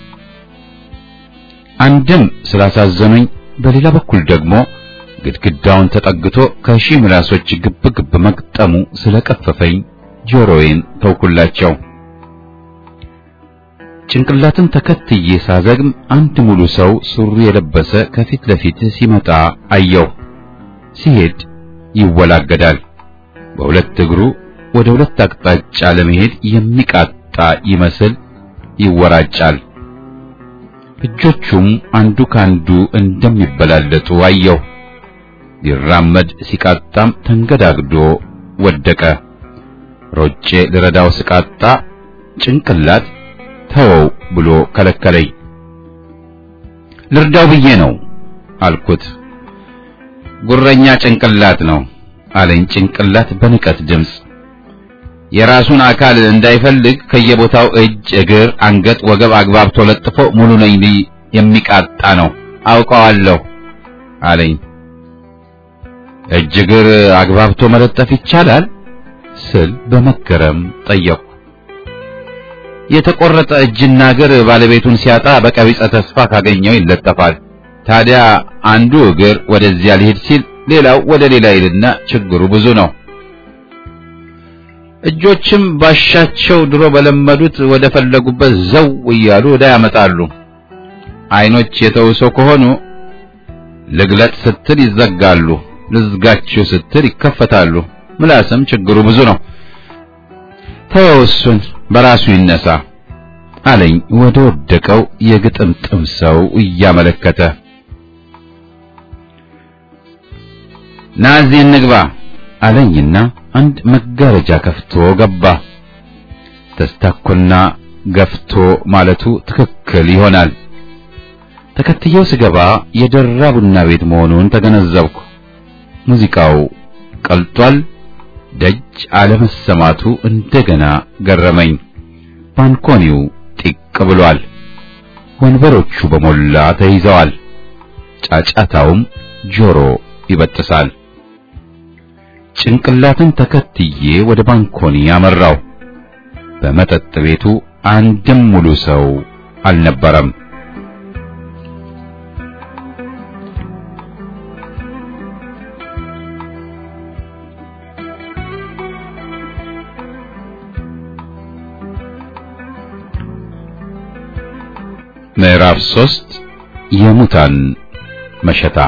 አንድም ስላሳዘኑኝ፣ በሌላ በኩል ደግሞ ግድግዳውን ተጠግቶ ከሺህ ምላሶች ግብ ግብ መቅጠሙ ስለቀፈፈኝ ጆሮዬን ተውኩላቸው። ጭንቅላትን ተከትዬ ሳዘግም አንድ ሙሉ ሰው ሱሪ የለበሰ ከፊት ለፊት ሲመጣ አየሁ። ሲሄድ ይወላገዳል። በሁለት እግሩ ወደ ሁለት አቅጣጫ ለመሄድ የሚቃጣ ይመስል ይወራጫል። እጆቹም አንዱ ካንዱ እንደሚበላለጡ አየሁ። ሊራመድ ሲቃጣም ተንገዳግዶ ወደቀ። ሮጬ ልረዳው ስቃጣ ጭንቅላት ተወው ብሎ ከለከለኝ። ልርዳው ብዬ ነው አልኩት። ጉረኛ ጭንቅላት ነው አለኝ ጭንቅላት በንቀት ድምፅ። የራሱን አካል እንዳይፈልግ ከየቦታው እጅ፣ እግር፣ አንገት፣ ወገብ አግባብቶ ለጥፎ ሙሉ ነኝ የሚቃጣ ነው አውቀዋለሁ አለኝ። እጅ እግር አግባብቶ መለጠፍ ይቻላል ስል በመገረም ጠየቅኩ። የተቆረጠ እጅና እግር ባለቤቱን ሲያጣ በቀቢጸ ተስፋ ካገኘው ይለጠፋል። ታዲያ አንዱ እግር ወደዚያ ሊሄድ ሲል ሌላው ወደ ሌላ ይልና ችግሩ ብዙ ነው። እጆችም ባሻቸው ድሮ በለመዱት ወደ ፈለጉበት ዘው እያሉ ወደ ያመጣሉ። አይኖች የተውሶ ከሆኑ ልግለጥ ስትል ይዘጋሉ፣ ልዝጋችሁ ስትል ይከፈታሉ። ምላስም ችግሩ ብዙ ነው። ተወው እሱን በራሱ ይነሳ አለኝ ወደ ወደቀው የግጥምጥም ሰው እያመለከተ። ናዚ እንግባ አለኝና አንድ መጋረጃ ከፍቶ ገባ። ተስታኮና ገፍቶ ማለቱ ትክክል ይሆናል። ተከትየው ስገባ የደራ ቡና ቤት መሆኑን ተገነዘብኩ። ሙዚቃው ቀልጧል። ደጅ አለመሰማቱ እንደገና ገረመኝ። ባንኮኒው ጢቅ ብሏል። ወንበሮቹ በሞላ ተይዘዋል። ጫጫታውም ጆሮ ይበጥሳል። ጭንቅላትን ተከትዬ ወደ ባንኮኒ አመራው። በመጠጥ ቤቱ አንድም ሙሉ ሰው አልነበረም። ምዕራፍ ሶስት የሙታን መሸታ።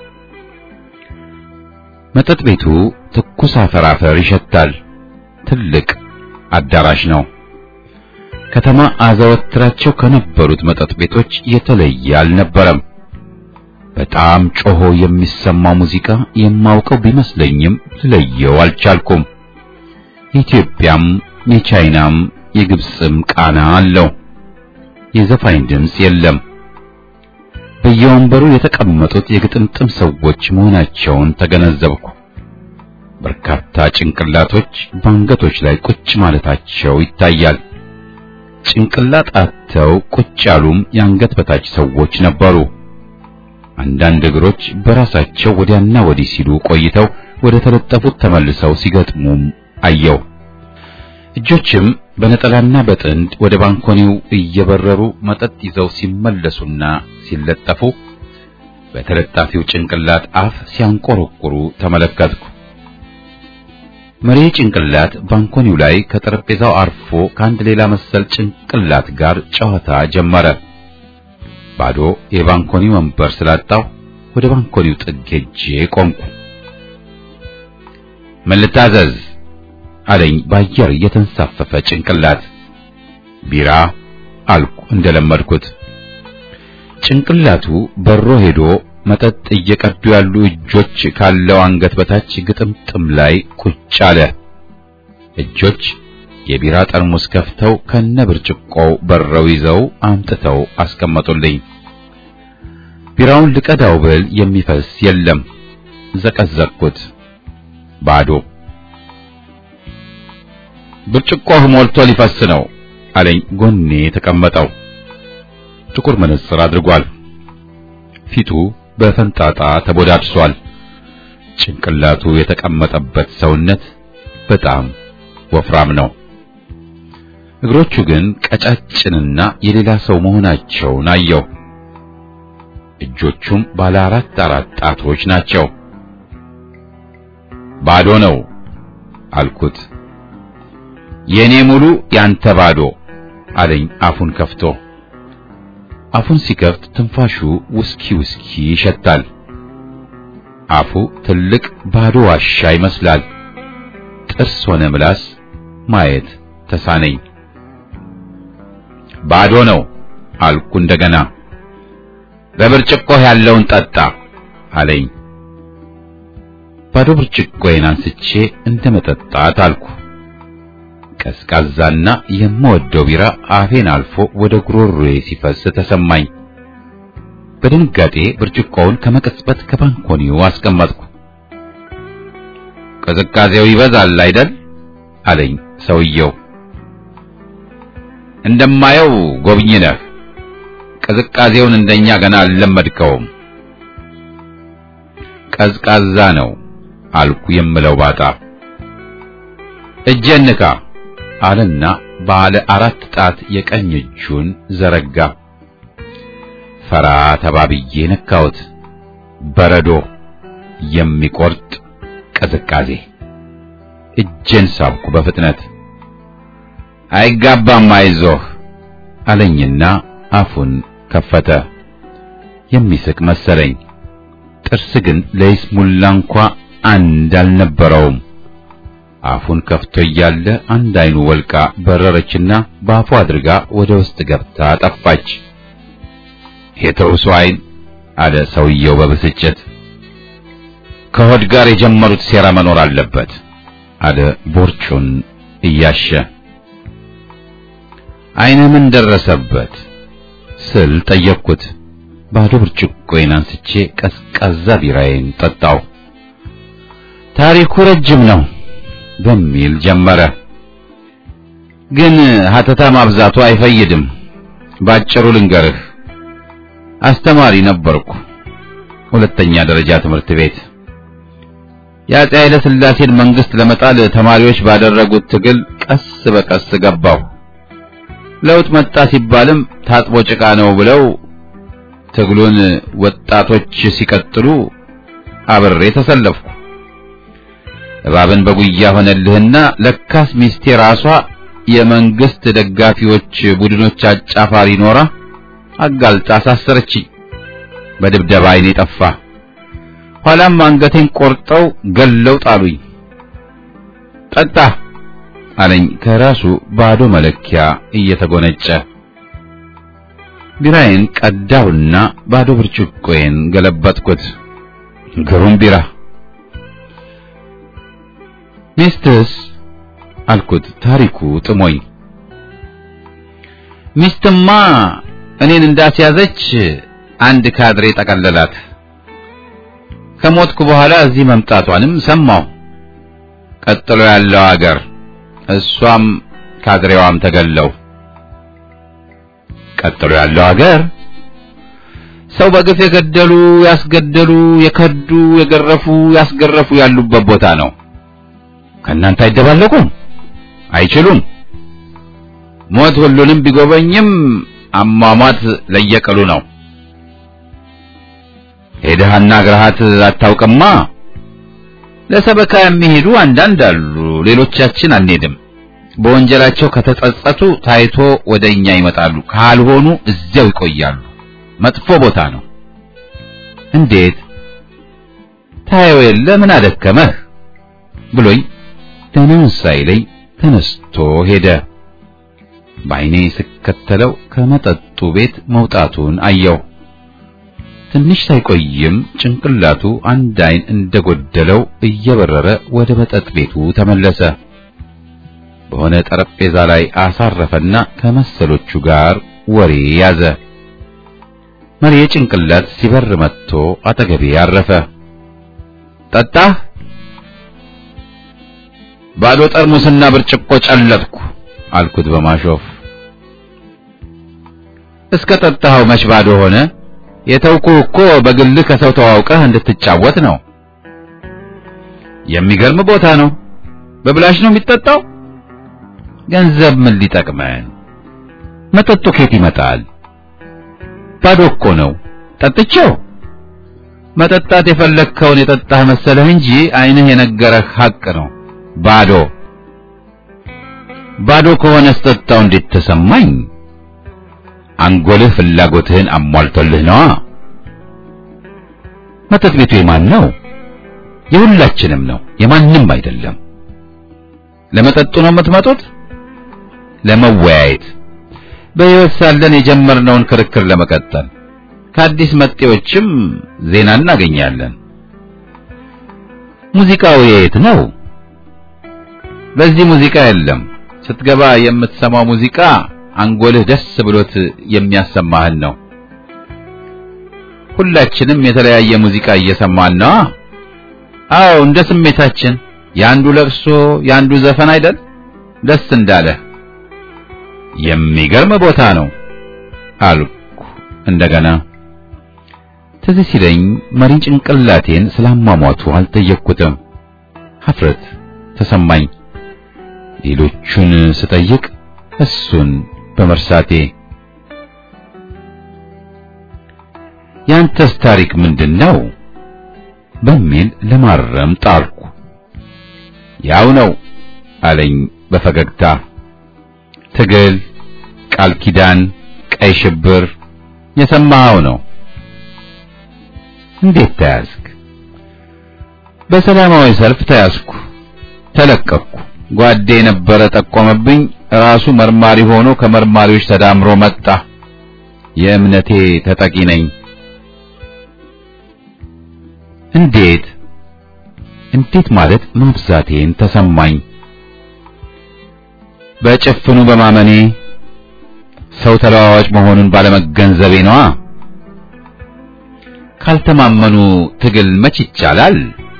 መጠጥ ቤቱ ትኩስ አፈር አፈር ይሸታል። ትልቅ አዳራሽ ነው። ከተማ አዘወትራቸው ከነበሩት መጠጥ ቤቶች የተለየ አልነበረም። በጣም ጮሆ የሚሰማው ሙዚቃ የማውቀው ቢመስለኝም ልለየው አልቻልኩም። የኢትዮጵያም የቻይናም የግብጽም ቃና አለው። የዘፋኝ ድምጽ የለም። በየወንበሩ የተቀመጡት የግጥምጥም ሰዎች መሆናቸውን ተገነዘብኩ። በርካታ ጭንቅላቶች በአንገቶች ላይ ቁጭ ማለታቸው ይታያል። ጭንቅላት አጥተው ቁጭ ያሉም የአንገት በታች ሰዎች ነበሩ። አንዳንድ እግሮች በራሳቸው ወዲያና ወዲህ ሲሉ ቆይተው ወደ ተለጠፉት ተመልሰው ሲገጥሙም አየው። እጆችም በነጠላና በጥንድ ወደ ባንኮኒው እየበረሩ መጠጥ ይዘው ሲመለሱና ሲለጠፉ በተለጣፊው ጭንቅላት አፍ ሲያንቆረቁሩ ተመለከትኩ። መሪ ጭንቅላት ባንኮኒው ላይ ከጠረጴዛው አርፎ ከአንድ ሌላ መሰል ጭንቅላት ጋር ጨዋታ ጀመረ። ባዶ የባንኮኒ ወንበር ስላጣው ወደ ባንኮኒው ጥግ ሄጄ ቆምኩ። ምን ልታዘዝ አለኝ በአየር የተንሳፈፈ ጭንቅላት። ቢራ አልኩ እንደለመድኩት። ጭንቅላቱ በሮ ሄዶ መጠጥ እየቀዱ ያሉ እጆች ካለው አንገት በታች ግጥምጥም ላይ ቁጭ አለ። እጆች የቢራ ጠርሙስ ከፍተው ከነብርጭቆው በረው ይዘው አምጥተው አስቀመጡልኝ። ቢራውን ልቀዳው ብል የሚፈስ የለም። ዘቀዘቅኩት። ባዶ። ብርጭቆው ሞልቶ ሊፈስ ነው አለኝ ጎኔ ተቀመጠው። ጥቁር መነጽር አድርጓል። ፊቱ በፈንጣጣ ተቦዳድሷል። ጭንቅላቱ የተቀመጠበት ሰውነት በጣም ወፍራም ነው። እግሮቹ ግን ቀጫጭንና የሌላ ሰው መሆናቸውን አየው። እጆቹም ባለ አራት አራት ጣቶች ናቸው። ባዶ ነው አልኩት። የኔ ሙሉ ያንተ ባዶ አለኝ አፉን ከፍቶ። አፉን ሲከፍት ትንፋሹ ውስኪ ውስኪ ይሸታል። አፉ ትልቅ ባዶ ዋሻ ይመስላል። ጥርስ ሆነ ምላስ ማየት ተሳነኝ። ባዶ ነው አልኩ እንደገና። በብርጭቆ ያለውን ጠጣ አለኝ። ባዶ ብርጭቆዬን አንስቼ እንደመጠጣት አልኩ። ቀዝቃዛና የምወደው ቢራ አፌን አልፎ ወደ ጉሮሮዬ ሲፈስ ተሰማኝ። በድንጋጤ ብርጭቆውን ከመቀጽበት ከባንኮኒው አስቀመጥኩ። ቅዝቃዜው ይበዛል አይደል አለኝ ሰውየው። እንደማየው ጎብኝ ነህ። ቅዝቃዜውን እንደኛ ገና አልለመድከውም። ቀዝቃዛ ነው አልኩ የምለው ባጣ። እጄን ንካ አለና ባለ አራት ጣት የቀኝ እጁን ዘረጋ። ፈራ ተባብዬ ነካሁት። በረዶ የሚቆርጥ ቅዝቃዜ። እጄን ሳብኩ በፍጥነት። አይጋባም አይዞህ አለኝና አፉን ከፈተ። የሚስቅ መሰለኝ። ጥርስ ግን ለይስሙላ እንኳ አንድ አልነበረውም። አፉን ከፍቶ እያለ አንድ አይኑ ወልቃ በረረችና በአፉ አድርጋ ወደ ውስጥ ገብታ ጠፋች። የተውሶ አይን አለ ሰውየው በብስጭት። ከሆድ ጋር የጀመሩት ሴራ መኖር አለበት አለ ቦርጩን እያሸ። አይነ ምን ደረሰበት ስል ጠየቅኩት። ባዶ ብርጭቆዬን አንስቼ ቀዝቃዛ ቢራዬን ጠጣው። ታሪኩ ረጅም ነው በሚል ጀመረ። ግን ሀተታ ማብዛቱ አይፈይድም። ባጭሩ ልንገርህ። አስተማሪ ነበርኩ፣ ሁለተኛ ደረጃ ትምህርት ቤት። የአፄ ኃይለ ሥላሴን መንግስት ለመጣል ተማሪዎች ባደረጉት ትግል ቀስ በቀስ ገባሁ። ለውጥ መጣ ሲባልም ታጥቦ ጭቃ ነው ብለው ትግሉን ወጣቶች ሲቀጥሉ አብሬ ተሰለፍኩ። እባብን በጉያ ሆነልህና ለካስ ሚስቴ ራሷ የመንግስት ደጋፊዎች ቡድኖች አጫፋሪ ኖራ አጋልጣ አሳሰረችኝ። በድብደባ አይኔ ጠፋ። ኋላም አንገቴን ቆርጠው ገለው ጣሉኝ። ጠጣ አለኝ ከራሱ ባዶ መለኪያ እየተጎነጨ። ቢራዬን ቀዳውና ባዶ ብርጭቆዬን ገለበጥኩት። ግሩም ቢራ። ሚስትስ አልኩት ታሪኩ ጥሞኝ። ሚስትማ እኔን እንዳስያዘች አንድ ካድሬ ጠቀለላት። ከሞትኩ በኋላ እዚህ መምጣቷንም ሰማሁ። ቀጥሎ ያለው አገር እሷም ካድሬዋም ተገለው። ቀጥሎ ያለው አገር ሰው በግፍ የገደሉ ያስገደሉ የከዱ የገረፉ ያስገረፉ ያሉበት ቦታ ነው። ከእናንተ አይደባለቁም፣ አይችሉም። ሞት ሁሉንም ቢጎበኝም አሟሟት ለየቀሉ ነው። ሄደህና ግርሃት አታውቅማ። ለሰበካ የሚሄዱ አንዳንድ አሉ፣ ሌሎቻችን አንሄድም። በወንጀላቸው ከተጸጸቱ ታይቶ ወደኛ ይመጣሉ፣ ካልሆኑ እዚያው ይቆያሉ። መጥፎ ቦታ ነው። እንዴት ታየው የለ ምን አደከመህ ብሎኝ ደህናውን ሳይለኝ ተነስቶ ሄደ። በዓይኔ ስከተለው ከመጠጡ ቤት መውጣቱን አየው። ትንሽ ሳይቆይም ጭንቅላቱ አንድ አይን እንደጎደለው እየበረረ ወደ መጠጥ ቤቱ ተመለሰ። በሆነ ጠረጴዛ ላይ አሳረፈና ከመሰሎቹ ጋር ወሬ ያዘ። መሪ ጭንቅላት ሲበር መጥቶ አጠገቤ ያረፈ። ጠጣህ? ባዶ ጠርሙስና ብርጭቆ ጨለጥኩ አልኩት በማሾፍ። እስከ ጠጣኸው መች ባዶ ሆነ? የተውኩህ እኮ በግልህ ከሰው ተዋውቀህ እንድትጫወት ነው። የሚገርም ቦታ ነው። በብላሽ ነው የሚጠጣው? ገንዘብ ምን ሊጠቅመን? መጠጡ ከየት ይመጣል? ባዶ እኮ ነው። ጠጥቼው? መጠጣት የፈለግከውን የጠጣህ መሰለህ እንጂ ዓይንህ የነገረህ ሐቅ ነው። ባዶ ባዶ ከሆነ ስጠጣው እንዴት ተሰማኝ? አንጎልህ ፍላጎትህን አሟልቶልህ ነዋ። መጠጥ ቤቱ የማን ነው? የሁላችንም ነው፣ የማንም አይደለም። ለመጠጡ ነው የምትመጡት? ለመወያየት፣ በሕይወት ሳለን የጀመርነውን ክርክር ለመቀጠል። ከአዲስ መጤዎችም ዜና እናገኛለን። ሙዚቃው የት ነው? በዚህ ሙዚቃ የለም። ስትገባ የምትሰማው ሙዚቃ አንጎልህ ደስ ብሎት የሚያሰማህን ነው። ሁላችንም የተለያየ ሙዚቃ እየሰማን ነው። አዎ፣ እንደ ስሜታችን። ያንዱ ለቅሶ ያንዱ ዘፈን አይደል? ደስ እንዳለ። የሚገርም ቦታ ነው አልኩ እንደገና። ትዝ ሲለኝ መሪ ጭንቅላቴን ስላሟሟቱ አልጠየቅኩትም። ሀፍረት ተሰማኝ ሌሎቹን ስጠይቅ እሱን በመርሳቴ። ያንተስ ታሪክ ምንድነው በሚል ለማረም ጣርኩ። ያው ነው አለኝ በፈገግታ። ትግል፣ ቃል ኪዳን፣ ቀይ ሽብር የሰማኸው ነው። እንዴት ተያዝክ? በሰላማዊ ሰልፍ ተያዝኩ፣ ተለቀቅኩ። ጓዴ የነበረ ጠቆመብኝ። ራሱ መርማሪ ሆኖ ከመርማሪዎች ተዳምሮ መጣ። የእምነቴ ተጠቂ ነኝ። እንዴት እንዴት ማለት ማብዛቴን ተሰማኝ። በጭፍኑ በማመኔ ሰው ተለዋዋጭ መሆኑን ባለመገንዘቤ ነዋ። ካልተማመኑ ትግል መች ይቻላል?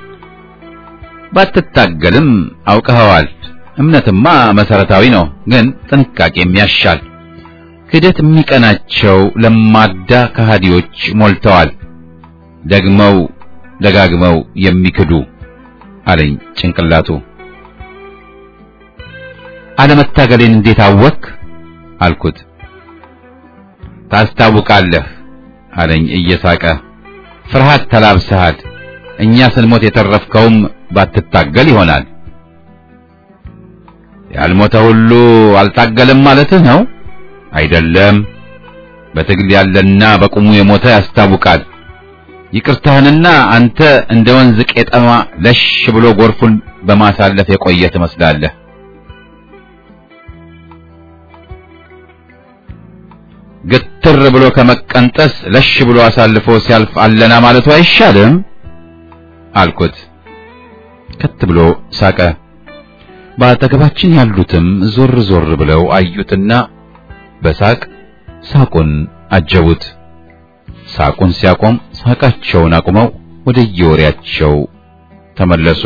ባትታገልም አውቀኸዋል። እምነትማ መሰረታዊ ነው፣ ግን ጥንቃቄም ያሻል። ክደት የሚቀናቸው ለማዳ ከሃዲዎች ሞልተዋል፣ ደግመው ደጋግመው የሚክዱ አለኝ ጭንቅላቱ። አለመታገሌን እንዴት አወክ አልኩት። ታስታውቃለህ አለኝ እየሳቀ። ፍርሃት ተላብሰሃል። እኛ ስንሞት የተረፍከውም ባትታገል ይሆናል። ያልሞተ ሁሉ አልታገለም ማለትህ ነው? አይደለም። በትግል ያለና በቁሙ የሞተ ያስታውቃል። ይቅርታህንና አንተ እንደ ወንዝ ቄጠማ ለሽ ብሎ ጎርፉን በማሳለፍ የቆየ ትመስላለህ። ግትር ብሎ ከመቀንጠስ ለሽ ብሎ አሳልፎ ሲያልፍ አለና ማለቱ አይሻልም አልኩት። ከት ብሎ ሳቀ። በአጠገባችን ያሉትም ዞር ዞር ብለው አዩትና በሳቅ ሳቁን አጀቡት። ሳቁን ሲያቆም ሳቃቸውን አቁመው ወደ የወሬያቸው ተመለሱ።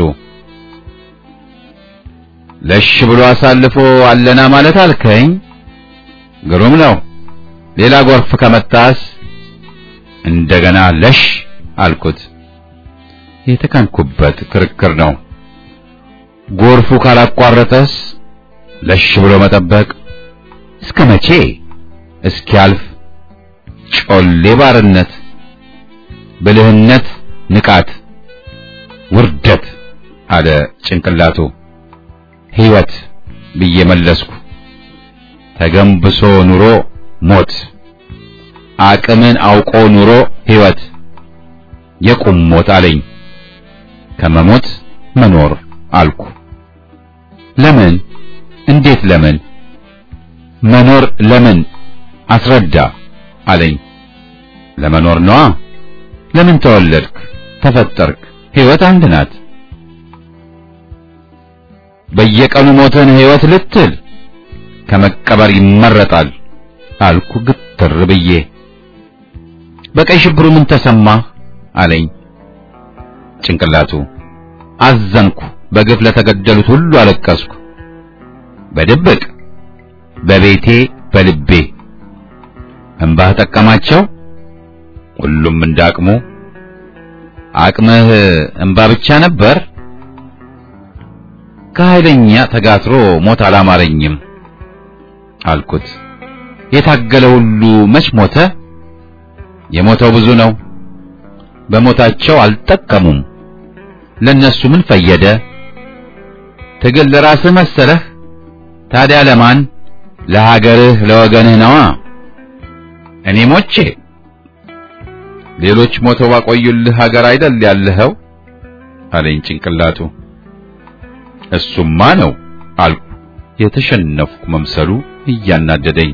ለሽ ብሎ አሳልፎ አለና ማለት አልከኝ? ግሩም ነው። ሌላ ጎርፍ ከመጣስ? እንደገና ለሽ አልኩት። የተካንኩበት ክርክር ነው። ጎርፉ ካላቋረጠስ? ለሽ ብሎ መጠበቅ እስከ መቼ? እስኪያልፍ። ጮሌ ባርነት፣ ብልህነት ንቃት፣ ውርደት አለ ጭንቅላቱ። ሕይወት ብዬ መለስኩ። ተገንብሶ ኑሮ ሞት፣ አቅምን አውቆ ኑሮ ሕይወት፣ የቁም ሞት አለኝ። ከመሞት መኖር አልኩ። ለምን? እንዴት ለምን? መኖር ለምን? አስረዳ አለኝ። ለመኖር ነዋ። ለምን ተወለድክ? ተፈጠርክ? ሕይወት አንድ ናት። በየቀኑ ሞተን ሕይወት ልትል ከመቀበር ይመረጣል አልኩ ግትር ብዬ። በቀይ ሽብሩ ምን ተሰማህ አለኝ ጭንቅላቱ። አዘንኩ። በግፍ ለተገደሉት ሁሉ አለቀስኩ። በድብቅ በቤቴ በልቤ። እንባህ ጠቀማቸው? ሁሉም እንዳቅሙ። አቅምህ እንባ ብቻ ነበር? ከኃይለኛ ተጋትሮ ሞት አላማረኝም አልኩት። የታገለ ሁሉ መች ሞተ? የሞተው ብዙ ነው። በሞታቸው አልጠቀሙም። ለነሱ ምን ፈየደ? ትግል ለራስህ መሰለህ? ታዲያ ለማን? ለሀገርህ ለወገንህ ነዋ። እኔ ሞቼ ሌሎች ሞተው ባቆዩልህ ሀገር አይደል ያለኸው አለኝ ጭንቅላቱ። እሱማ ነው አልኩ የተሸነፍኩ መምሰሉ እያናደደኝ።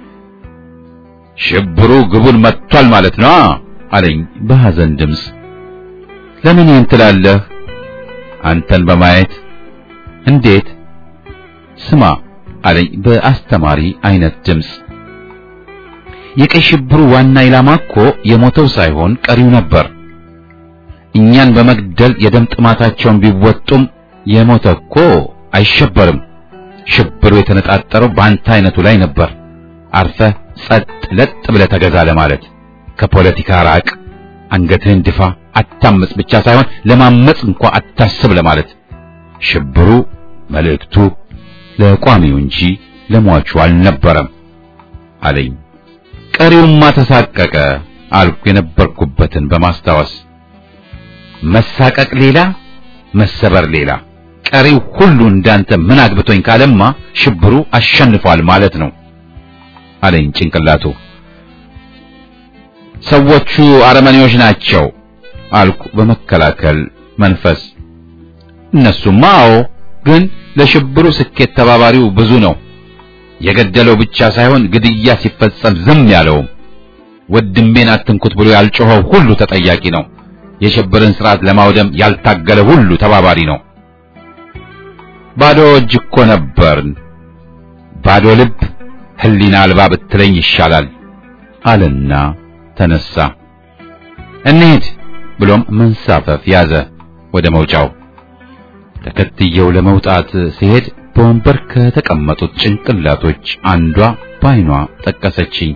ሽብሩ ግቡን መጥቷል ማለት ነው አለኝ በሐዘን ድምፅ። ለምን ይህን ትላለህ? አንተን በማየት። እንዴት? ስማ አለኝ በአስተማሪ አይነት ድምፅ። የቀይ ሽብሩ ዋና ኢላማ እኮ የሞተው ሳይሆን ቀሪው ነበር። እኛን በመግደል የደም ጥማታቸውን ቢወጡም የሞተ እኮ አይሸበርም። ሽብሩ የተነጣጠረው በአንተ አይነቱ ላይ ነበር። አርፈህ ጸጥ ለጥ ብለህ ተገዛ ለማለት። ከፖለቲካ ራቅ፣ አንገትህን ድፋ፣ አታምጽ ብቻ ሳይሆን ለማመጽ እንኳን አታስብ ለማለት። ሽብሩ መልእክቱ ለቋሚው እንጂ ለሟቹ አልነበረም አለኝ። ቀሪውማ ተሳቀቀ አልኩ የነበርኩበትን በማስታወስ። መሳቀቅ ሌላ፣ መሰበር ሌላ። ቀሪው ሁሉ እንዳንተ ምን አግብቶኝ ካለማ ሽብሩ አሸንፏል ማለት ነው አለኝ ጭንቅላቱ። ሰዎቹ አረመኔዎች ናቸው አልኩ በመከላከል መንፈስ። እነሱማ አዎ፣ ግን ለሽብሩ ስኬት ተባባሪው ብዙ ነው። የገደለው ብቻ ሳይሆን ግድያ ሲፈጸም ዝም ያለውም። ወድሜን አትንኩት ብሎ ያልጮኸው ሁሉ ተጠያቂ ነው። የሽብርን ስርዓት ለማውደም ያልታገለ ሁሉ ተባባሪ ነው። ባዶ እጅ እኮ ነበርን። ባዶ ልብ ህሊና አልባ ብትለኝ ይሻላል አለና ተነሳ። እንሂድ ብሎም መንሳፈፍ ያዘ ወደ መውጫው። ተከትየው ለመውጣት ሲሄድ በወንበር ከተቀመጡት ጭንቅላቶች አንዷ ባይኗ ጠቀሰችኝ።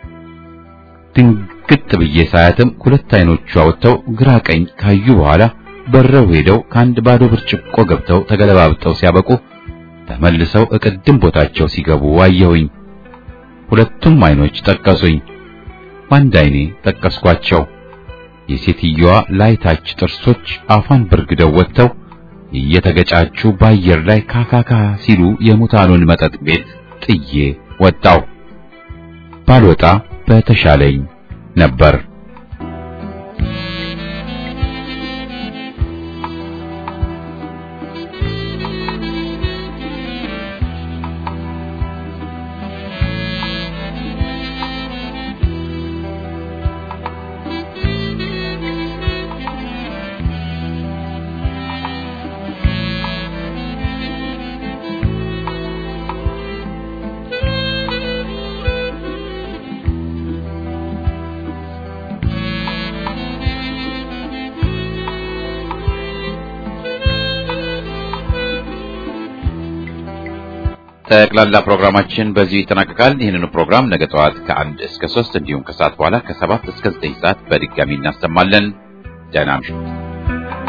ድንግጥ ብዬ ሳያትም ሁለት አይኖቿ ወጥተው ግራ ቀኝ ካዩ በኋላ በረው ሄደው ከአንድ ባዶ ብርጭቆ ገብተው ተገለባብጠው ሲያበቁ ተመልሰው እቅድም ቦታቸው ሲገቡ አየሁኝ። ሁለቱም አይኖች ጠቀሱኝ። በአንድ አይኔ ጠቀስኳቸው። የሴትዮዋ ላይታች ጥርሶች አፏን በርግደው ወጥተው እየተገጫቹ በአየር ላይ ካካካ ሲሉ የሙታኑን መጠጥ ቤት ጥዬ ወጣው። ባልወጣ በተሻለኝ ነበር። ጠቅላላ ፕሮግራማችን በዚህ ይጠናቀቃል። ይህንን ፕሮግራም ነገ ጠዋት ከአንድ እስከ ሶስት እንዲሁም ከሰዓት በኋላ ከሰባት እስከ ዘጠኝ ሰዓት በድጋሚ እናሰማለን። ደህና እምሹ።